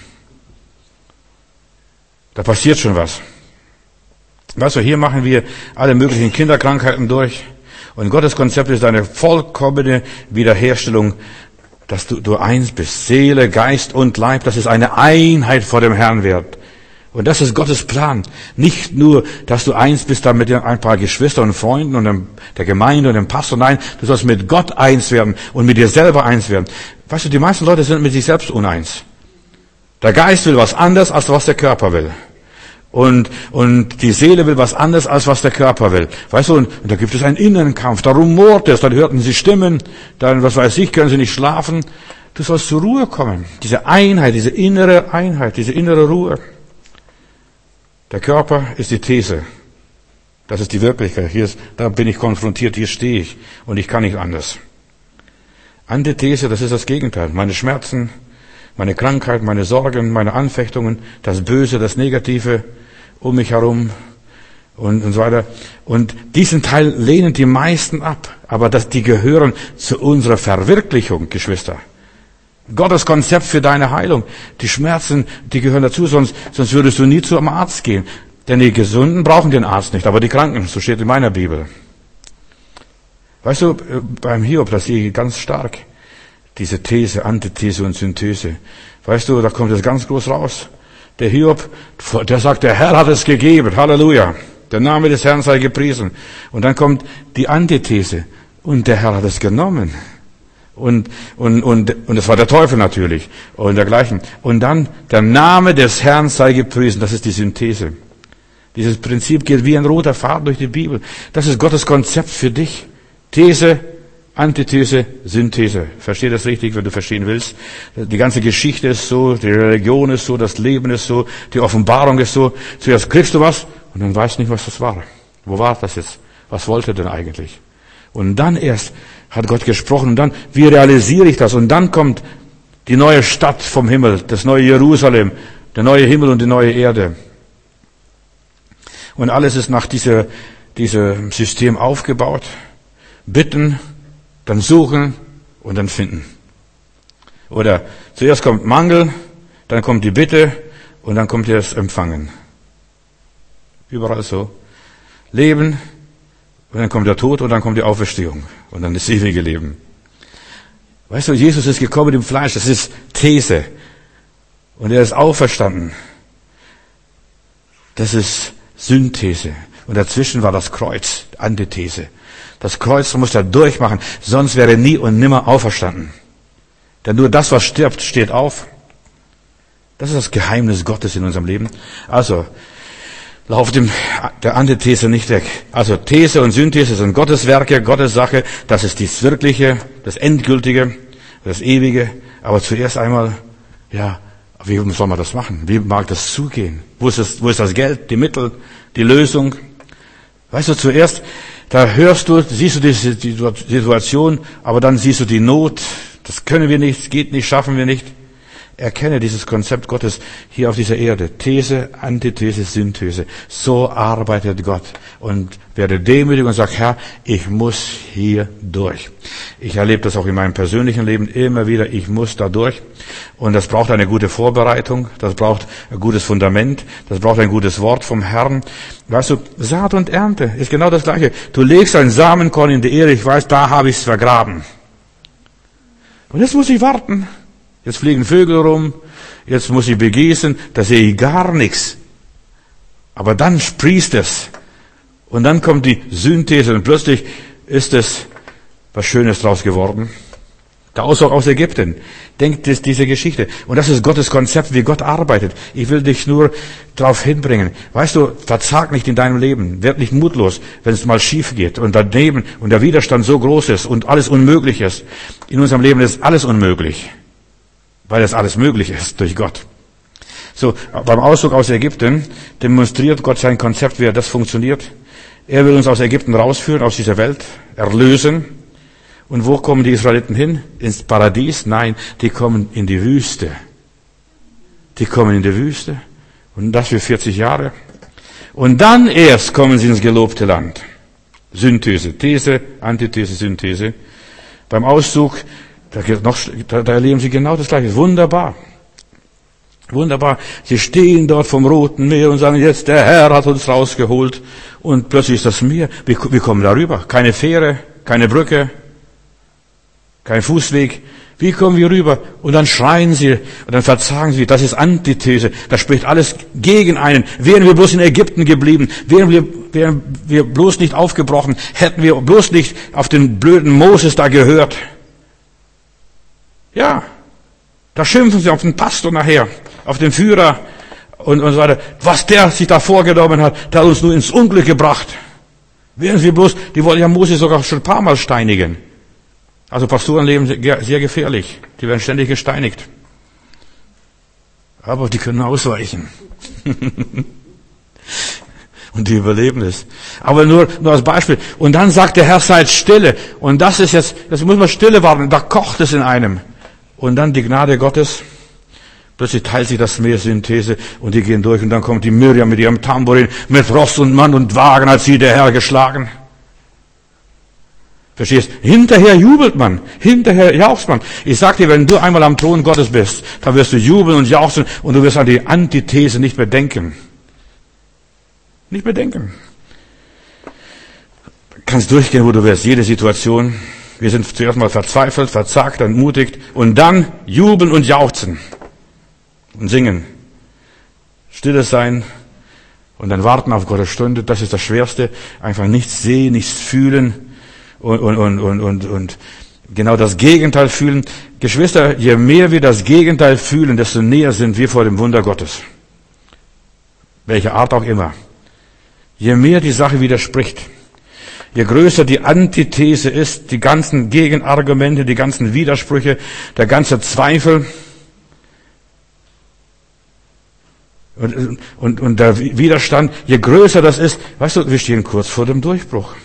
Da passiert schon was. Weißt du, hier machen wir alle möglichen Kinderkrankheiten durch. Und Gottes Konzept ist eine vollkommene Wiederherstellung, dass du eins bist. Seele, Geist und Leib, das ist eine Einheit vor dem Herrn wird. Und das ist Gottes Plan. Nicht nur, dass du eins bist dann mit ein paar Geschwistern und Freunden und der Gemeinde und dem Pastor. Nein, du sollst mit Gott eins werden und mit dir selber eins werden. Weißt du, die meisten Leute sind mit sich selbst uneins. Der Geist will was anderes, als was der Körper will. Und die Seele will was anderes, als was der Körper will. Weißt du, und da gibt es einen inneren Kampf. Da rumort es, dann hörten sie Stimmen, dann, was weiß ich, können sie nicht schlafen. Du sollst zur Ruhe kommen. Diese Einheit, diese innere Einheit, diese innere Ruhe. Der Körper ist die These. Das ist die Wirklichkeit. Da bin ich konfrontiert, hier stehe ich. Und ich kann nicht anders. Antithese, das ist das Gegenteil. Meine Schmerzen, meine Krankheit, meine Sorgen, meine Anfechtungen, das Böse, das Negative um mich herum und so weiter. Und diesen Teil lehnen die meisten ab. Aber die gehören zu unserer Verwirklichung, Geschwister. Gottes Konzept für deine Heilung. Die Schmerzen, die gehören dazu, sonst würdest du nie zum Arzt gehen. Denn die Gesunden brauchen den Arzt nicht, aber die Kranken, so steht in meiner Bibel. Weißt du, beim Hiob, das sehe ich ganz stark. Diese These, Antithese und Synthese. Weißt du, da kommt es ganz groß raus. Der Hiob, der sagt, der Herr hat es gegeben. Halleluja. Der Name des Herrn sei gepriesen. Und dann kommt die Antithese. Und der Herr hat es genommen. Und es war der Teufel natürlich. Und dergleichen. Und dann, der Name des Herrn sei gepriesen. Das ist die Synthese. Dieses Prinzip geht wie ein roter Faden durch die Bibel. Das ist Gottes Konzept für dich. These, Antithese, Synthese. Versteh das richtig, wenn du verstehen willst. Die ganze Geschichte ist so, die Religion ist so, das Leben ist so, die Offenbarung ist so. Zuerst kriegst du was und dann weißt du nicht, was das war. Wo war das jetzt? Was wollte er denn eigentlich? Und dann erst hat Gott gesprochen und dann, wie realisiere ich das? Und dann kommt die neue Stadt vom Himmel, das neue Jerusalem, der neue Himmel und die neue Erde. Und alles ist nach diesem System aufgebaut. Bitten, dann suchen und dann finden. Oder zuerst kommt Mangel, dann kommt die Bitte und dann kommt das Empfangen. Überall so. Leben und dann kommt der Tod und dann kommt die Auferstehung und dann das ewige Leben. Weißt du, Jesus ist gekommen im Fleisch, das ist These. Und er ist auferstanden. Das ist Synthese. Und dazwischen war das Kreuz, Antithese. Das Kreuz muss er durchmachen, sonst wäre er nie und nimmer auferstanden. Denn nur das, was stirbt, steht auf. Das ist das Geheimnis Gottes in unserem Leben. Also, lauf der Antithese nicht weg. Also, These und Synthese sind Gottes Werke, Gottes Sache. Das ist das Wirkliche, das Endgültige, das Ewige. Aber zuerst einmal, ja, wie soll man das machen? Wie mag das zugehen? Wo ist das Geld, die Mittel, die Lösung? Weißt du, zuerst, da siehst du die Situation, aber dann siehst du die Not. Das können wir nicht, geht nicht, schaffen wir nicht. Erkenne dieses Konzept Gottes hier auf dieser Erde. These, Antithese, Synthese. So arbeitet Gott. Und werde demütig und sag, Herr, ich muss hier durch. Ich erlebe das auch in meinem persönlichen Leben immer wieder. Ich muss da durch. Und das braucht eine gute Vorbereitung. Das braucht ein gutes Fundament. Das braucht ein gutes Wort vom Herrn. Weißt du, Saat und Ernte ist genau das Gleiche. Du legst ein Samenkorn in die Erde. Ich weiß, da habe ich es vergraben. Und jetzt muss ich warten. Jetzt fliegen Vögel rum, jetzt muss ich begießen, da sehe ich gar nichts. Aber dann sprießt es. Und dann kommt die Synthese und plötzlich ist es was Schönes draus geworden. Der Auszug aus Ägypten. Denkt diese Geschichte. Und das ist Gottes Konzept, wie Gott arbeitet. Ich will dich nur darauf hinbringen. Weißt du, verzag nicht in deinem Leben. Werd nicht mutlos, wenn es mal schief geht und daneben und der Widerstand so groß ist und alles unmöglich ist. In unserem Leben ist alles unmöglich. Weil das alles möglich ist durch Gott. So, beim Auszug aus Ägypten demonstriert Gott sein Konzept, wie das funktioniert. Er will uns aus Ägypten rausführen, aus dieser Welt, erlösen. Und wo kommen die Israeliten hin? Ins Paradies? Nein, die kommen in die Wüste. Die kommen in die Wüste. Und das für 40 Jahre. Und dann erst kommen sie ins gelobte Land. Synthese, These, Antithese, Synthese. Beim Auszug, da erleben sie genau das Gleiche. Wunderbar. Wunderbar. Sie stehen dort vom Roten Meer und sagen, jetzt der Herr hat uns rausgeholt. Und plötzlich ist das Meer. Wir kommen darüber. Keine Fähre, keine Brücke, kein Fußweg. Wie kommen wir rüber? Und dann schreien sie und dann verzagen sie. Das ist Antithese. Das spricht alles gegen einen. Wären wir bloß in Ägypten geblieben, wären wir bloß nicht aufgebrochen, hätten wir bloß nicht auf den blöden Moses da gehört. Ja, da schimpfen sie auf den Pastor nachher, auf den Führer und so weiter. Was der sich da vorgenommen hat, der hat uns nur ins Unglück gebracht. Wären wir bloß, die wollten ja Moses sogar schon ein paar Mal steinigen. Also Pastoren leben sehr gefährlich. Die werden ständig gesteinigt. Aber die können ausweichen. Und die überleben es. Aber nur als Beispiel. Und dann sagt der Herr, seid stille. Und das muss man stille warten. Da kocht es in einem. Und dann die Gnade Gottes. Plötzlich teilt sich das Meer, Synthese, und die gehen durch. Und dann kommt die Miriam mit ihrem Tambourin, mit Ross und Mann und Wagen hat sie der Herr geschlagen. Verstehst? Hinterher jubelt man. Hinterher jauchzt man. Ich sag dir, wenn du einmal am Thron Gottes bist, dann wirst du jubeln und jauchzen und du wirst an die Antithese nicht mehr denken. Nicht mehr denken. Du kannst durchgehen, wo du willst. Jede Situation. Wir sind zuerst mal verzweifelt, verzagt, entmutigt und dann jubeln und jauchzen. Und singen. Stille sein und dann warten auf Gottes Stunde. Das ist das Schwerste. Einfach nichts sehen, nichts fühlen. Und genau das Gegenteil fühlen. Geschwister, je mehr wir das Gegenteil fühlen, desto näher sind wir vor dem Wunder Gottes. Welche Art auch immer. Je mehr die Sache widerspricht, je größer die Antithese ist, die ganzen Gegenargumente, die ganzen Widersprüche, der ganze Zweifel und der Widerstand, je größer das ist, weißt du, wir stehen kurz vor dem Durchbruch.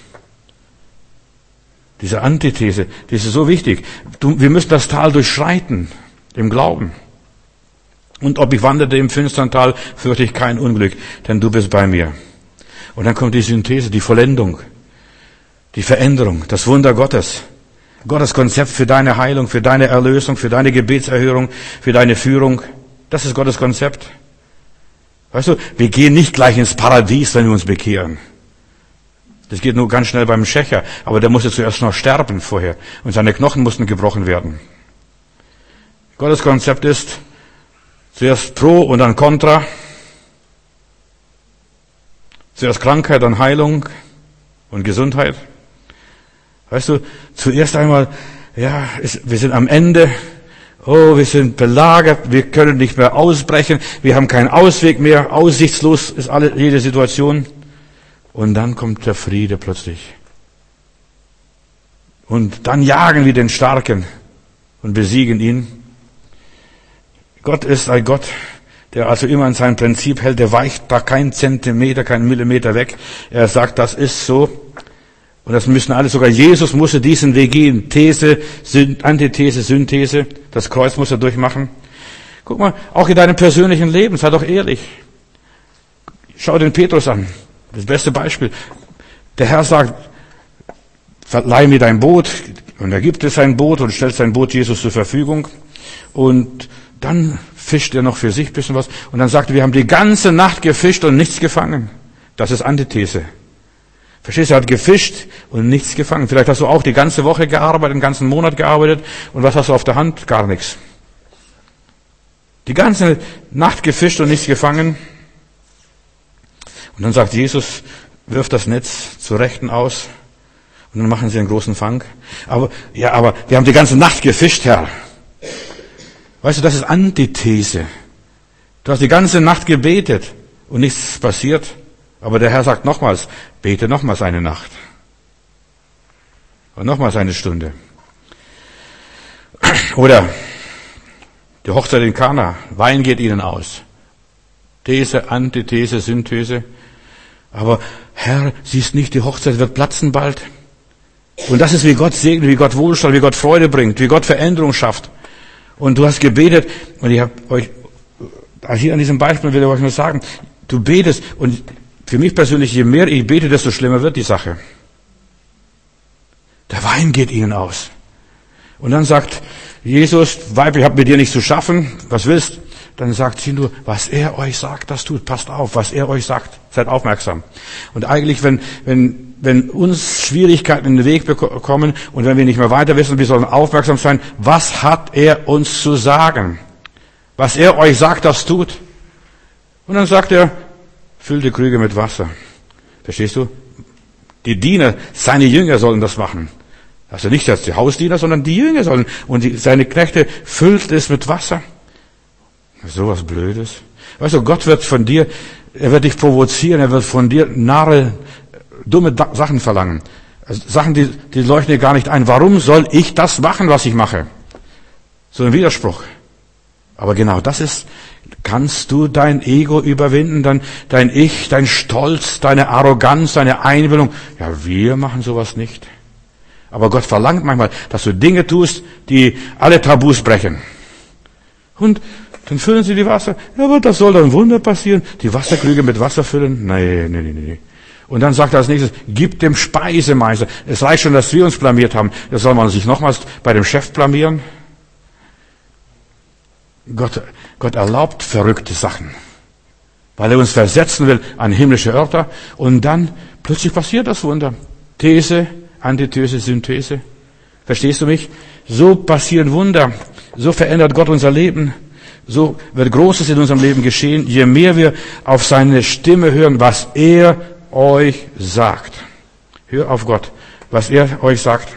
Diese Antithese, die ist so wichtig. Wir müssen das Tal durchschreiten, im Glauben. Und ob ich wanderte im finstern Tal, fürchte ich kein Unglück, denn du bist bei mir. Und dann kommt die Synthese, die Vollendung, die Veränderung, das Wunder Gottes. Gottes Konzept für deine Heilung, für deine Erlösung, für deine Gebetserhörung, für deine Führung. Das ist Gottes Konzept. Weißt du, wir gehen nicht gleich ins Paradies, wenn wir uns bekehren. Das geht nur ganz schnell beim Schächer, aber der musste zuerst noch sterben vorher und seine Knochen mussten gebrochen werden. Gottes Konzept ist zuerst pro und dann contra. Zuerst Krankheit, dann Heilung und Gesundheit. Weißt du, zuerst einmal, ja, wir sind am Ende. Oh, wir sind belagert, wir können nicht mehr ausbrechen, wir haben keinen Ausweg mehr, aussichtslos ist jede Situation. Und dann kommt der Friede plötzlich. Und dann jagen wir den Starken und besiegen ihn. Gott ist ein Gott, der also immer an sein Prinzip hält, der weicht da kein Zentimeter, kein Millimeter weg. Er sagt, das ist so. Und das müssen alle, sogar Jesus musste diesen Weg gehen. These, Antithese, Synthese. Das Kreuz muss er durchmachen. Guck mal, auch in deinem persönlichen Leben, sei doch ehrlich. Schau den Petrus an. Das beste Beispiel. Der Herr sagt, verleih mir dein Boot. Und er gibt es sein Boot und stellt sein Boot Jesus zur Verfügung. Und dann fischt er noch für sich ein bisschen was. Und dann sagt er, wir haben die ganze Nacht gefischt und nichts gefangen. Das ist Antithese. Verstehst du, er hat gefischt und nichts gefangen. Vielleicht hast du auch die ganze Woche gearbeitet, den ganzen Monat gearbeitet. Und was hast du auf der Hand? Gar nichts. Die ganze Nacht gefischt und nichts gefangen. Und dann sagt Jesus, wirf das Netz zur Rechten aus. Und dann machen sie einen großen Fang. Aber wir haben die ganze Nacht gefischt, Herr. Weißt du, das ist Antithese. Du hast die ganze Nacht gebetet und nichts passiert. Aber der Herr sagt nochmals, bete nochmals eine Nacht. Und nochmals eine Stunde. Oder die Hochzeit in Kana. Wein geht ihnen aus. These, Antithese, Synthese. Aber Herr, siehst nicht, die Hochzeit wird platzen bald. Und das ist, wie Gott segnet, wie Gott Wohlstand, wie Gott Freude bringt, wie Gott Veränderung schafft. Und du hast gebetet, und ich habe euch, hier an diesem Beispiel will ich euch nur sagen, du betest, und für mich persönlich, je mehr ich bete, desto schlimmer wird die Sache. Der Wein geht ihnen aus. Und dann sagt Jesus, Weib, ich habe mit dir nichts zu schaffen, was willst? Dann sagt sie nur, was er euch sagt, das tut. Passt auf, was er euch sagt. Seid aufmerksam. Und eigentlich, wenn uns Schwierigkeiten in den Weg bekommen und wenn wir nicht mehr weiter wissen, wir sollen aufmerksam sein, was hat er uns zu sagen? Was er euch sagt, das tut. Und dann sagt er, füllt die Krüge mit Wasser. Verstehst du? Die Diener, seine Jünger sollen das machen. Also nicht als die Hausdiener, sondern die Jünger sollen. Und seine Knechte füllt es mit Wasser. So was Blödes. Weißt du, Gott wird von dir, er wird dich provozieren, er wird von dir dumme Sachen verlangen. Also Sachen, die leuchten dir gar nicht ein. Warum soll ich das machen, was ich mache? So ein Widerspruch. Aber genau das ist, kannst du dein Ego überwinden, dein Ich, dein Stolz, deine Arroganz, deine Einbildung. Ja, wir machen sowas nicht. Aber Gott verlangt manchmal, dass du Dinge tust, die alle Tabus brechen. Und dann füllen sie die Wasser. Ja, aber das soll dann Wunder passieren. Die Wasserkrüge mit Wasser füllen? Nee. Und dann sagt er als nächstes, gib dem Speisemeister. Es reicht schon, dass wir uns blamiert haben. Da soll man sich nochmals bei dem Chef blamieren. Gott erlaubt verrückte Sachen. Weil er uns versetzen will an himmlische Örter. Und dann plötzlich passiert das Wunder. These, Antithese, Synthese. Verstehst du mich? So passieren Wunder. So verändert Gott unser Leben. So wird Großes in unserem Leben geschehen, je mehr wir auf seine Stimme hören, was er euch sagt. Hör auf Gott, was er euch sagt.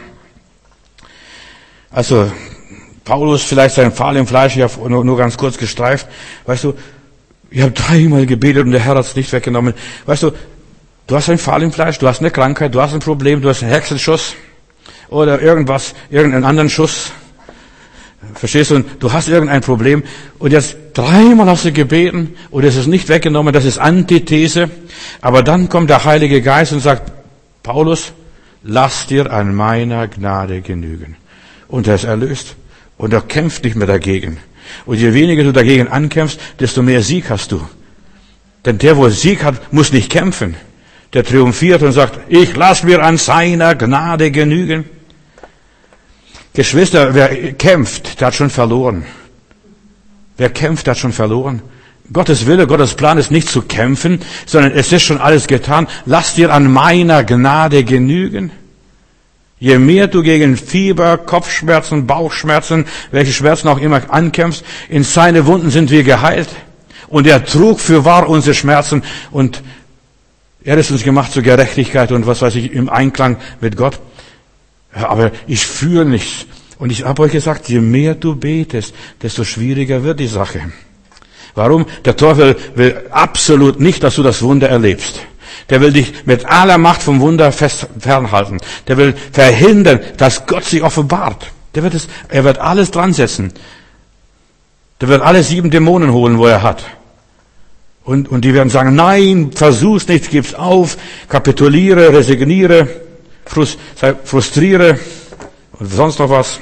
Also, Paulus, vielleicht sein Pfahl im Fleisch, ich habe nur ganz kurz gestreift. Weißt du, ich habe 3-mal gebetet und der Herr hat es nicht weggenommen. Weißt du, du hast ein Pfahl im Fleisch, du hast eine Krankheit, du hast ein Problem, du hast einen Hexenschuss oder irgendeinen anderen Schuss. Verstehst du? Du hast irgendein Problem und jetzt 3-mal hast du gebeten und es ist nicht weggenommen, das ist Antithese. Aber dann kommt der Heilige Geist und sagt, Paulus, lass dir an meiner Gnade genügen. Und er ist erlöst und er kämpft nicht mehr dagegen. Und je weniger du dagegen ankämpfst, desto mehr Sieg hast du. Denn der, wo Sieg hat, muss nicht kämpfen. Der triumphiert und sagt, ich lass mir an seiner Gnade genügen. Geschwister, wer kämpft, der hat schon verloren. Wer kämpft, der hat schon verloren. Gottes Wille, Gottes Plan ist nicht zu kämpfen, sondern es ist schon alles getan. Lass dir an meiner Gnade genügen. Je mehr du gegen Fieber, Kopfschmerzen, Bauchschmerzen, welche Schmerzen auch immer ankämpfst, in seine Wunden sind wir geheilt. Und er trug fürwahr unsere Schmerzen und er ist uns gemacht zur Gerechtigkeit und was weiß ich, im Einklang mit Gott. Aber ich fühle nichts. Und ich habe euch gesagt, je mehr du betest, desto schwieriger wird die Sache. Warum? Der Teufel will absolut nicht, dass du das Wunder erlebst. Der will dich mit aller Macht vom Wunder fernhalten. Der will verhindern, dass Gott sich offenbart. Er wird alles dran setzen. Der wird alle 7 Dämonen holen, wo er hat. Und die werden sagen, nein, versuch's nicht, gib's auf, kapituliere, resigniere, frustriere und sonst noch was.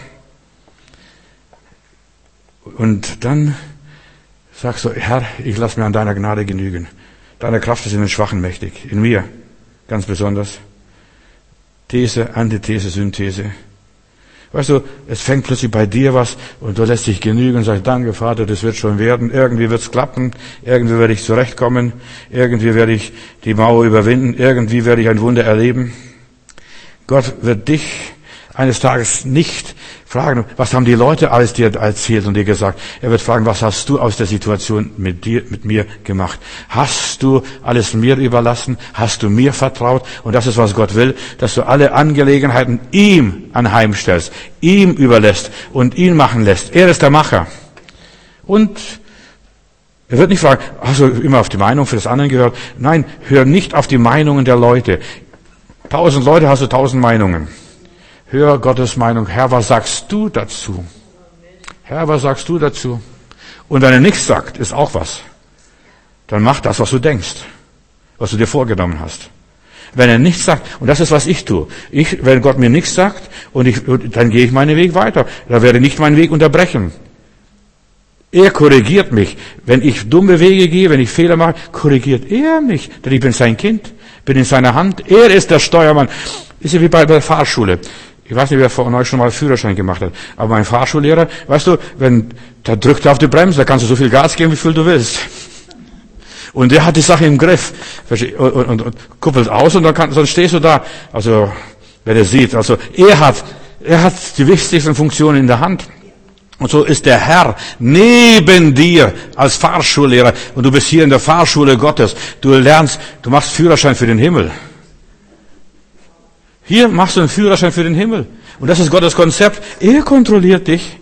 Und dann sagst du, Herr, ich lass mir an deiner Gnade genügen. Deine Kraft ist in den Schwachen mächtig, in mir ganz besonders. These, Antithese, Synthese. Weißt du, es fängt plötzlich bei dir was und du lässt dich genügen und sagst, danke Vater, das wird schon werden. Irgendwie wird's klappen, irgendwie werde ich zurechtkommen, irgendwie werde ich die Mauer überwinden, irgendwie werde ich ein Wunder erleben. Gott wird dich eines Tages nicht fragen, was haben die Leute alles dir erzählt und dir gesagt. Er wird fragen, was hast du aus der Situation mit mir gemacht? Hast du alles mir überlassen? Hast du mir vertraut? Und das ist, was Gott will, dass du alle Angelegenheiten ihm anheimstellst, ihm überlässt und ihn machen lässt. Er ist der Macher. Und er wird nicht fragen, hast du immer auf die Meinung für das andere gehört? Nein, hör nicht auf die Meinungen der Leute. 1000 Leute hast du 1000 Meinungen. Hör Gottes Meinung. Herr, was sagst du dazu? Herr, was sagst du dazu? Und wenn er nichts sagt, ist auch was. Dann mach das, was du denkst, was du dir vorgenommen hast. Wenn er nichts sagt, und das ist, was ich tue. Wenn Gott mir nichts sagt, dann gehe ich meinen Weg weiter. Da werde ich nicht meinen Weg unterbrechen. Er korrigiert mich. Wenn ich dumme Wege gehe, wenn ich Fehler mache, korrigiert er mich. Denn ich bin sein Kind, bin in seiner Hand. Er ist der Steuermann. Ist ja wie bei der Fahrschule. Ich weiß nicht, wer von euch schon mal Führerschein gemacht hat. Aber mein Fahrschullehrer, weißt du, da drückt er auf die Bremse, da kannst du so viel Gas geben, wie viel du willst. Und der hat die Sache im Griff. Und kuppelt aus und sonst stehst du da. Also, wer das sieht. Also, er hat die wichtigsten Funktionen in der Hand. Und so ist der Herr neben dir als Fahrschullehrer. Und du bist hier in der Fahrschule Gottes. Du machst Führerschein für den Himmel. Hier machst du einen Führerschein für den Himmel. Und das ist Gottes Konzept. Er kontrolliert dich.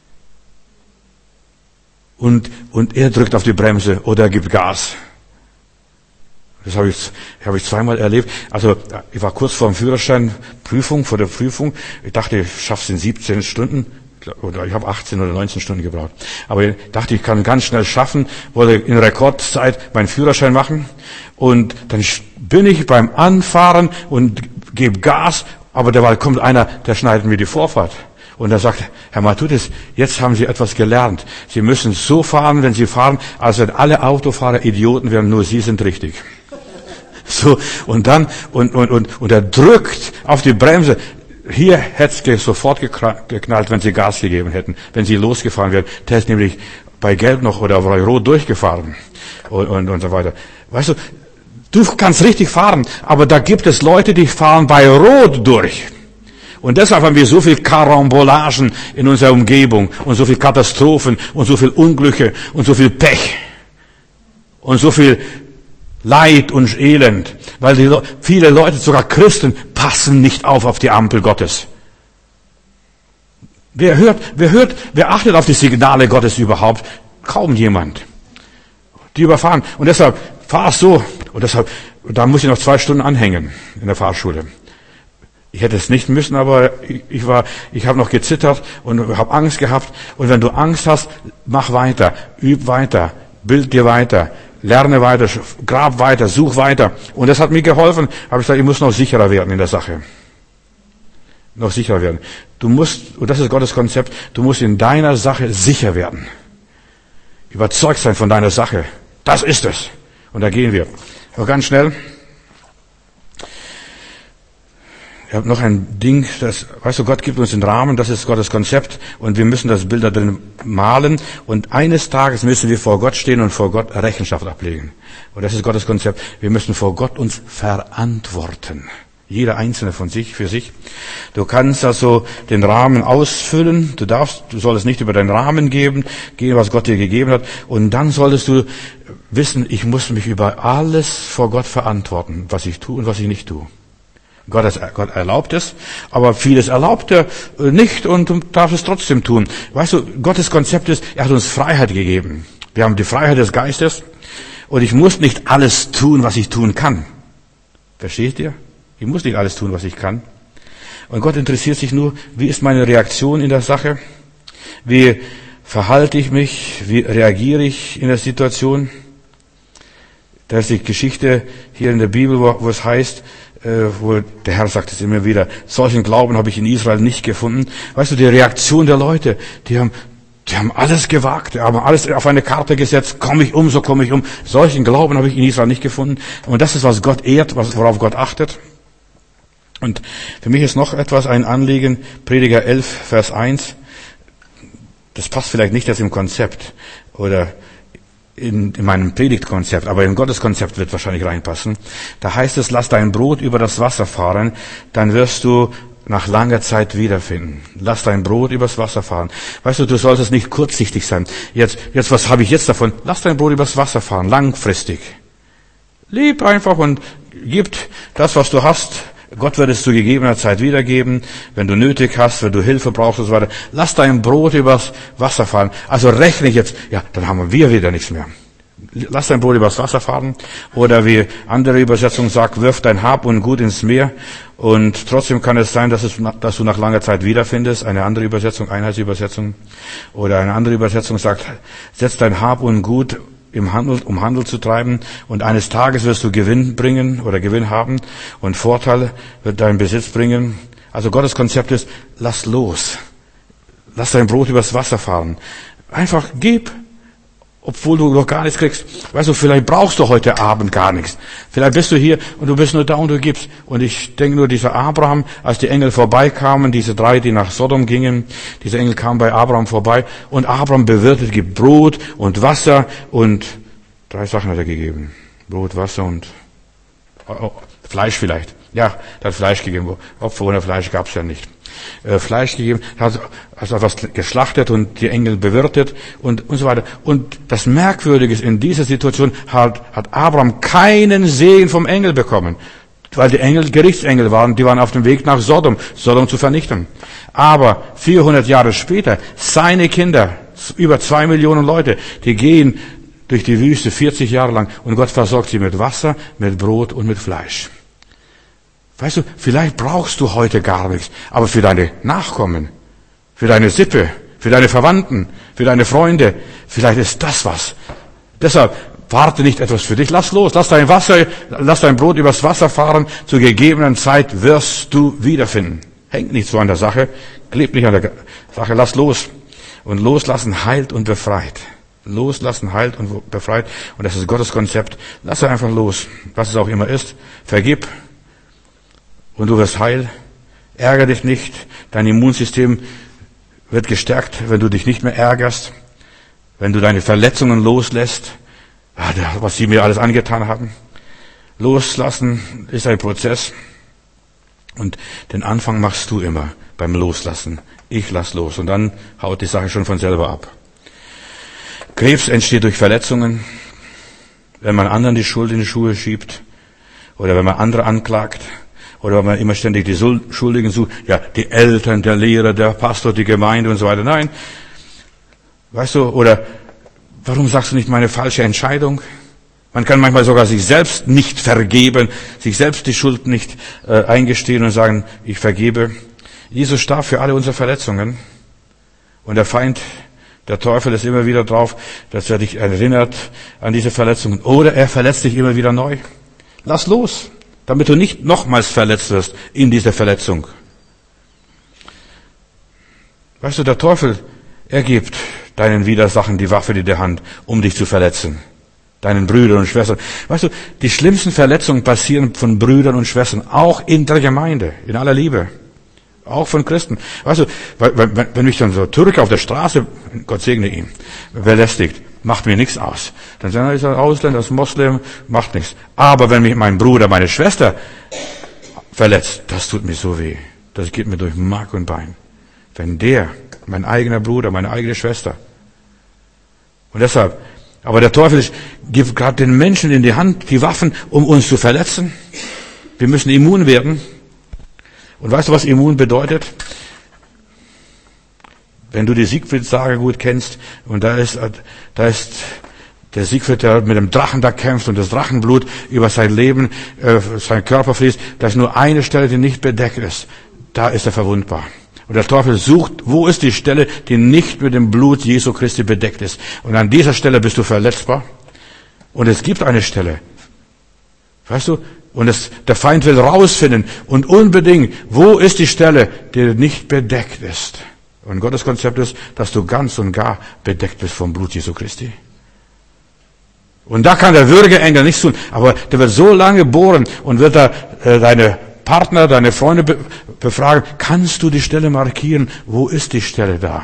Und er drückt auf die Bremse oder er gibt Gas. Das habe ich zweimal erlebt. Also, ich war kurz vor der Führerscheinprüfung. Ich dachte, ich schaff's in 17 Stunden. Oder ich habe 18 oder 19 Stunden gebraucht. Aber ich dachte, ich kann ganz schnell schaffen, wollte in Rekordzeit meinen Führerschein machen. Und dann bin ich beim Anfahren und gebe Gas, aber derweil kommt einer, der schneidet mir die Vorfahrt. Und er sagt, Herr Matthäus, jetzt haben Sie etwas gelernt. Sie müssen so fahren, wenn Sie fahren, als wenn alle Autofahrer Idioten wären, nur Sie sind richtig. So, und dann, und er drückt auf die Bremse. Hier hätte es sofort geknallt, wenn Sie Gas gegeben hätten, wenn Sie losgefahren wären. Der ist nämlich bei Gelb noch oder bei Rot durchgefahren. Und so weiter. Weißt du, du kannst richtig fahren, aber da gibt es Leute, die fahren bei Rot durch. Und deshalb haben wir so viel Karambolagen in unserer Umgebung und so viel Katastrophen und so viel Unglücke und so viel Pech und so viel Leid und Elend, weil viele Leute, sogar Christen, passen nicht auf die Ampel Gottes. Wer achtet auf die Signale Gottes überhaupt? Kaum jemand. Die überfahren. Und deshalb fahr so. Und da muss ich noch 2 Stunden anhängen in der Fahrschule. Ich hätte es nicht müssen, aber ich habe noch gezittert und habe Angst gehabt. Und wenn du Angst hast, mach weiter, üb weiter, bild dir weiter, lerne weiter, grab weiter, such weiter. Und das hat mir geholfen. Habe ich gesagt, ich muss noch sicherer werden in der Sache. Noch sicherer werden. Du musst, und das ist Gottes Konzept, du musst in deiner Sache sicher werden. Überzeugt sein von deiner Sache. Das ist es. Und da gehen wir. Noch ganz schnell. Ich habe noch ein Ding, weißt du, Gott gibt uns den Rahmen, das ist Gottes Konzept und wir müssen das Bild da drin malen und eines Tages müssen wir vor Gott stehen und vor Gott Rechenschaft ablegen. Und das ist Gottes Konzept. Wir müssen vor Gott uns verantworten. Jeder Einzelne von sich, für sich. Du kannst also den Rahmen ausfüllen, du solltest nicht über den Rahmen gehen, was Gott dir gegeben hat und dann solltest du wissen, ich muss mich über alles vor Gott verantworten, was ich tue und was ich nicht tue. Gott erlaubt es, aber vieles erlaubt er nicht und du darfst es trotzdem tun. Weißt du, Gottes Konzept ist, er hat uns Freiheit gegeben. Wir haben die Freiheit des Geistes und ich muss nicht alles tun, was ich tun kann. Versteht ihr? Ich muss nicht alles tun, was ich kann. Und Gott interessiert sich nur, wie ist meine Reaktion in der Sache? Wie verhalte ich mich? Wie reagiere ich in der Situation? Da ist die Geschichte hier in der Bibel, wo es heißt, wo der Herr sagt es immer wieder, solchen Glauben habe ich in Israel nicht gefunden. Weißt du, die Reaktion der Leute, die haben alles gewagt, die haben alles auf eine Karte gesetzt, komme ich um, so komme ich um. Solchen Glauben habe ich in Israel nicht gefunden. Und das ist, was Gott ehrt, worauf Gott achtet. Und für mich ist noch etwas ein Anliegen, Prediger 11, Vers 1. Das passt vielleicht nicht jetzt im Konzept oder in meinem Predigtkonzept, aber in Gottes Konzept wird wahrscheinlich reinpassen. Da heißt es, lass dein Brot über das Wasser fahren, dann wirst du nach langer Zeit wiederfinden. Lass dein Brot übers Wasser fahren. Weißt du, du solltest nicht kurzsichtig sein. Jetzt, was habe ich jetzt davon? Lass dein Brot übers Wasser fahren, langfristig. Leb einfach und gib das, was du hast. Gott wird es zu gegebener Zeit wiedergeben, wenn du nötig hast, wenn du Hilfe brauchst und so weiter. Lass dein Brot übers Wasser fahren. Also rechne ich jetzt, ja, dann haben wir wieder nichts mehr. Lass dein Brot übers Wasser fahren. Oder wie andere Übersetzung sagt, wirf dein Hab und Gut ins Meer. Und trotzdem kann es sein, dass du nach langer Zeit wiederfindest. Eine andere Übersetzung, Einheitsübersetzung. Oder eine andere Übersetzung sagt, setz dein Hab und Gut um Handel zu treiben. Und eines Tages wirst du Gewinn bringen oder Gewinn haben und Vorteil wird dein Besitz bringen. Also Gottes Konzept ist, lass los. Lass dein Brot übers Wasser fahren. Einfach gib, obwohl du noch gar nichts kriegst. Weißt du, vielleicht brauchst du heute Abend gar nichts. Vielleicht bist du hier und du bist nur da und du gibst. Und ich denke nur, dieser Abraham, als die Engel vorbeikamen, diese 3, die nach Sodom gingen, diese Engel kamen bei Abraham vorbei und Abraham bewirtet, gibt Brot und Wasser und 3 Sachen hat er gegeben. Brot, Wasser und Fleisch vielleicht. Ja, er hat Fleisch gegeben. Opfer ohne Fleisch gab's ja nicht. Fleisch gegeben, hat also was geschlachtet und die Engel bewirtet und so weiter. Und das Merkwürdige ist, in dieser Situation hat Abraham keinen Segen vom Engel bekommen, weil die Engel Gerichtsengel waren, die waren auf dem Weg nach Sodom zu vernichten. Aber 400 Jahre später, seine Kinder, über 2 Millionen Leute, die gehen durch die Wüste 40 Jahre lang und Gott versorgt sie mit Wasser, mit Brot und mit Fleisch. Weißt du, vielleicht brauchst du heute gar nichts, aber für deine Nachkommen, für deine Sippe, für deine Verwandten, für deine Freunde, vielleicht ist das was. Deshalb warte nicht etwas für dich, lass los, lass dein Brot übers Wasser fahren, zur gegebenen Zeit wirst du wiederfinden. Hängt nicht so an der Sache, klebt nicht an der Sache, lass los. Und loslassen heilt und befreit. Loslassen heilt und befreit. Und das ist Gottes Konzept. Lass einfach los, was es auch immer ist. Vergib. Und du wirst heil. Ärger dich nicht. Dein Immunsystem wird gestärkt, wenn du dich nicht mehr ärgerst. Wenn du deine Verletzungen loslässt. Was sie mir alles angetan haben. Loslassen ist ein Prozess. Und den Anfang machst du immer beim Loslassen. Ich lass los. Und dann haut die Sache schon von selber ab. Krebs entsteht durch Verletzungen. Wenn man anderen die Schuld in die Schuhe schiebt. Oder wenn man andere anklagt. Oder wenn man immer ständig die Schuldigen sucht, ja, die Eltern, der Lehrer, der Pastor, die Gemeinde und so weiter. Nein. Weißt du, oder warum sagst du nicht meine falsche Entscheidung? Man kann manchmal sogar sich selbst nicht vergeben, sich selbst die Schuld nicht eingestehen und sagen, ich vergebe. Jesus starb für alle unsere Verletzungen. Und der Feind, der Teufel ist immer wieder drauf, dass er dich erinnert an diese Verletzungen. Oder er verletzt dich immer wieder neu. Lass los, damit du nicht nochmals verletzt wirst in dieser Verletzung. Weißt du, der Teufel, er gibt deinen Widersachen die Waffe in die Hand, um dich zu verletzen. Deinen Brüdern und Schwestern. Weißt du, die schlimmsten Verletzungen passieren von Brüdern und Schwestern, auch in der Gemeinde, in aller Liebe. Auch von Christen. Weißt du, wenn mich dann so Türke auf der Straße, Gott segne ihn, belästigt, macht mir nichts aus. Dann sagen, er ist ein Ausländer, ist Moslem, macht nichts. Aber wenn mich mein Bruder, meine Schwester verletzt, das tut mir so weh. Das geht mir durch Mark und Bein. Wenn der, mein eigener Bruder, meine eigene Schwester. Und deshalb, aber der Teufel gibt gerade den Menschen in die Hand die Waffen, um uns zu verletzen. Wir müssen immun werden. Und weißt du, was immun bedeutet? Wenn du die Siegfried-Sage gut kennst, und da ist der Siegfried, der mit dem Drachen da kämpft und das Drachenblut über sein Leben, sein Körper fließt, da ist nur eine Stelle, die nicht bedeckt ist. Da ist er verwundbar. Und der Teufel sucht, wo ist die Stelle, die nicht mit dem Blut Jesu Christi bedeckt ist. Und an dieser Stelle bist du verletzbar. Und es gibt eine Stelle. Weißt du? Und der Feind will rausfinden und unbedingt, wo ist die Stelle, die nicht bedeckt ist. Und Gottes Konzept ist, dass du ganz und gar bedeckt bist vom Blut Jesu Christi. Und da kann der Würgeengel nichts tun, aber der wird so lange bohren und wird da deine Partner, deine Freunde befragen, kannst du die Stelle markieren, wo ist die Stelle da?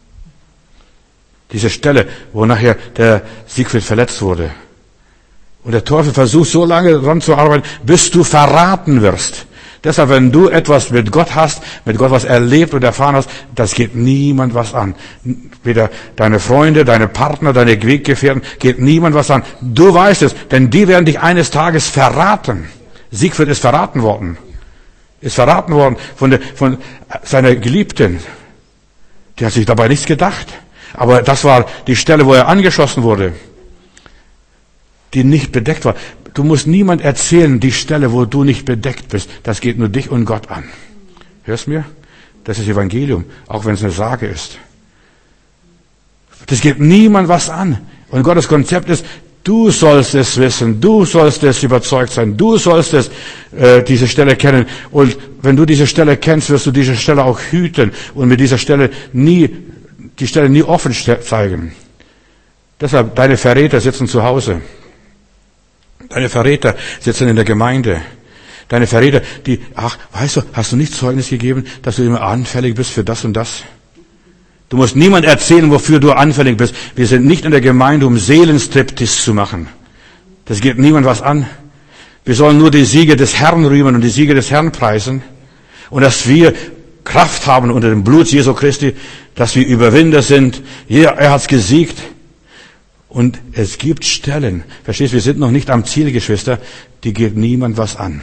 Diese Stelle, wo nachher der Siegfried verletzt wurde. Und der Teufel versucht so lange daran zu arbeiten, bis du verraten wirst. Deshalb, wenn du etwas mit Gott hast, mit Gott was erlebt und erfahren hast, das geht niemand was an. Weder deine Freunde, deine Partner, deine Weggefährten, geht niemand was an. Du weißt es, denn die werden dich eines Tages verraten. Siegfried ist verraten worden. Ist verraten worden von seiner Geliebten. Die hat sich dabei nichts gedacht. Aber das war die Stelle, wo er angeschossen wurde, die nicht bedeckt war. Du musst niemand erzählen, die Stelle, wo du nicht bedeckt bist. Das geht nur dich und Gott an. Hörst mir? Das ist Evangelium, auch wenn es eine Sage ist. Das geht niemand was an. Und Gottes Konzept ist, du sollst es wissen, du sollst es überzeugt sein, du sollst es diese Stelle kennen. Und wenn du diese Stelle kennst, wirst du diese Stelle auch hüten und mit dieser Stelle die Stelle nie offen zeigen. Deshalb, deine Verräter sitzen zu Hause. Deine Verräter sitzen in der Gemeinde. Deine Verräter, weißt du, hast du nicht Zeugnis gegeben, dass du immer anfällig bist für das und das? Du musst niemand erzählen, wofür du anfällig bist. Wir sind nicht in der Gemeinde, um Seelenstriptease zu machen. Das geht niemand was an. Wir sollen nur die Siege des Herrn rühmen und die Siege des Herrn preisen. Und dass wir Kraft haben unter dem Blut Jesu Christi, dass wir Überwinder sind. Er hat's gesiegt. Und es gibt Stellen, verstehst du, wir sind noch nicht am Ziel, Geschwister, die geht niemand was an.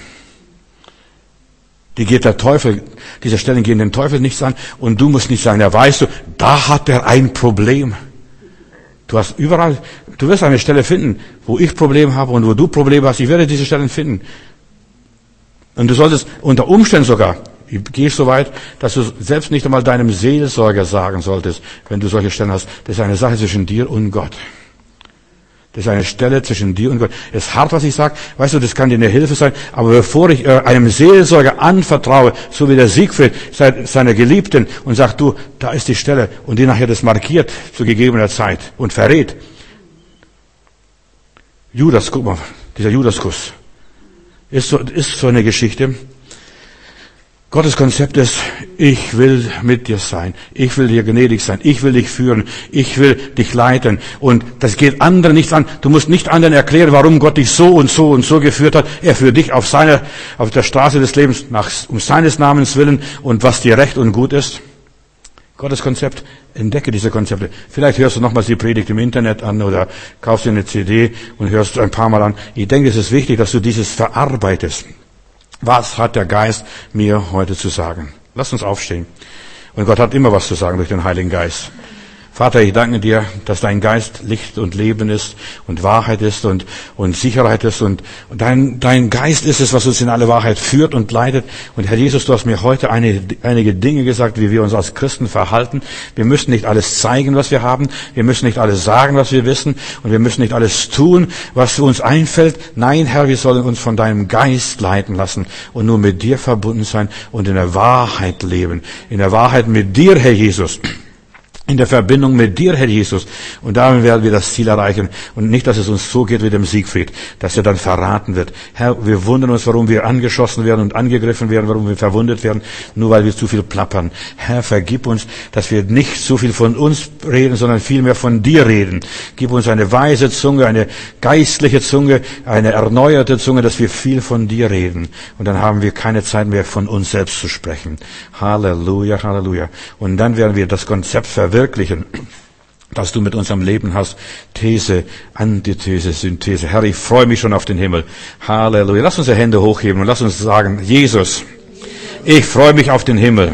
Die geht der Teufel, diese Stellen gehen den Teufel nichts an und du musst nicht sagen, ja weißt du, da hat er ein Problem. Du wirst eine Stelle finden, wo ich Probleme habe und wo du Probleme hast. Ich werde diese Stellen finden. Und du solltest unter Umständen sogar, ich gehe so weit, dass du selbst nicht einmal deinem Seelsorger sagen solltest, wenn du solche Stellen hast, das ist eine Sache zwischen dir und Gott. Das ist eine Stelle zwischen dir und Gott. Es ist hart, was ich sage. Weißt du, das kann dir eine Hilfe sein. Aber bevor ich einem Seelsorger anvertraue, so wie der Siegfried seiner Geliebten, und sagt, du, da ist die Stelle, und die nachher das markiert zu gegebener Zeit und verrät. Judas, guck mal, dieser Judaskuss. Ist so eine Geschichte. Gottes Konzept ist, ich will mit dir sein, ich will dir gnädig sein, ich will dich führen, ich will dich leiten. Und das geht anderen nichts an. Du musst nicht anderen erklären, warum Gott dich so und so und so geführt hat. Er führt dich auf der Straße des Lebens um seines Namens willen und was dir recht und gut ist. Gottes Konzept, entdecke diese Konzepte. Vielleicht hörst du nochmals die Predigt im Internet an oder kaufst dir eine CD und hörst ein paar Mal an. Ich denke, es ist wichtig, dass du dieses verarbeitest. Was hat der Geist mir heute zu sagen? Lass uns aufstehen. Und Gott hat immer was zu sagen durch den Heiligen Geist. Vater, ich danke dir, dass dein Geist Licht und Leben ist und Wahrheit ist und Sicherheit ist und dein Geist ist es, was uns in alle Wahrheit führt und leitet. Und Herr Jesus, du hast mir heute einige Dinge gesagt, wie wir uns als Christen verhalten. Wir müssen nicht alles zeigen, was wir haben. Wir müssen nicht alles sagen, was wir wissen. Und wir müssen nicht alles tun, was uns einfällt. Nein, Herr, wir sollen uns von deinem Geist leiten lassen und nur mit dir verbunden sein und in der Wahrheit leben. In der Wahrheit mit dir, Herr Jesus. In der Verbindung mit dir, Herr Jesus. Und damit werden wir das Ziel erreichen. Und nicht, dass es uns so geht wie dem Siegfried, dass er dann verraten wird. Herr, wir wundern uns, warum wir angeschossen werden und angegriffen werden, warum wir verwundet werden, nur weil wir zu viel plappern. Herr, vergib uns, dass wir nicht so viel von uns reden, sondern vielmehr von dir reden. Gib uns eine weise Zunge, eine geistliche Zunge, eine erneuerte Zunge, dass wir viel von dir reden. Und dann haben wir keine Zeit mehr, von uns selbst zu sprechen. Halleluja, Halleluja. Und dann werden wir das Konzept verwirklichen, dass du mit unserem Leben hast. These, Antithese, Synthese. Herr, ich freue mich schon auf den Himmel. Halleluja. Lass uns die Hände hochheben und lass uns sagen, Jesus, ich freue mich auf den Himmel.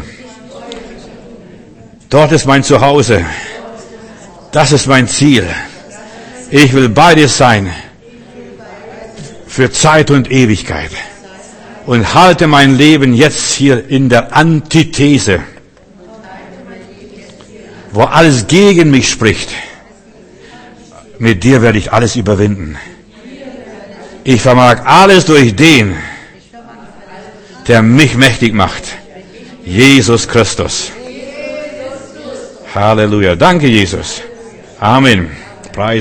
Dort ist mein Zuhause. Das ist mein Ziel. Ich will bei dir sein. Für Zeit und Ewigkeit. Und halte mein Leben jetzt hier in der Antithese, wo alles gegen mich spricht. Mit dir werde ich alles überwinden. Ich vermag alles durch den, der mich mächtig macht. Jesus Christus. Halleluja. Danke, Jesus. Amen.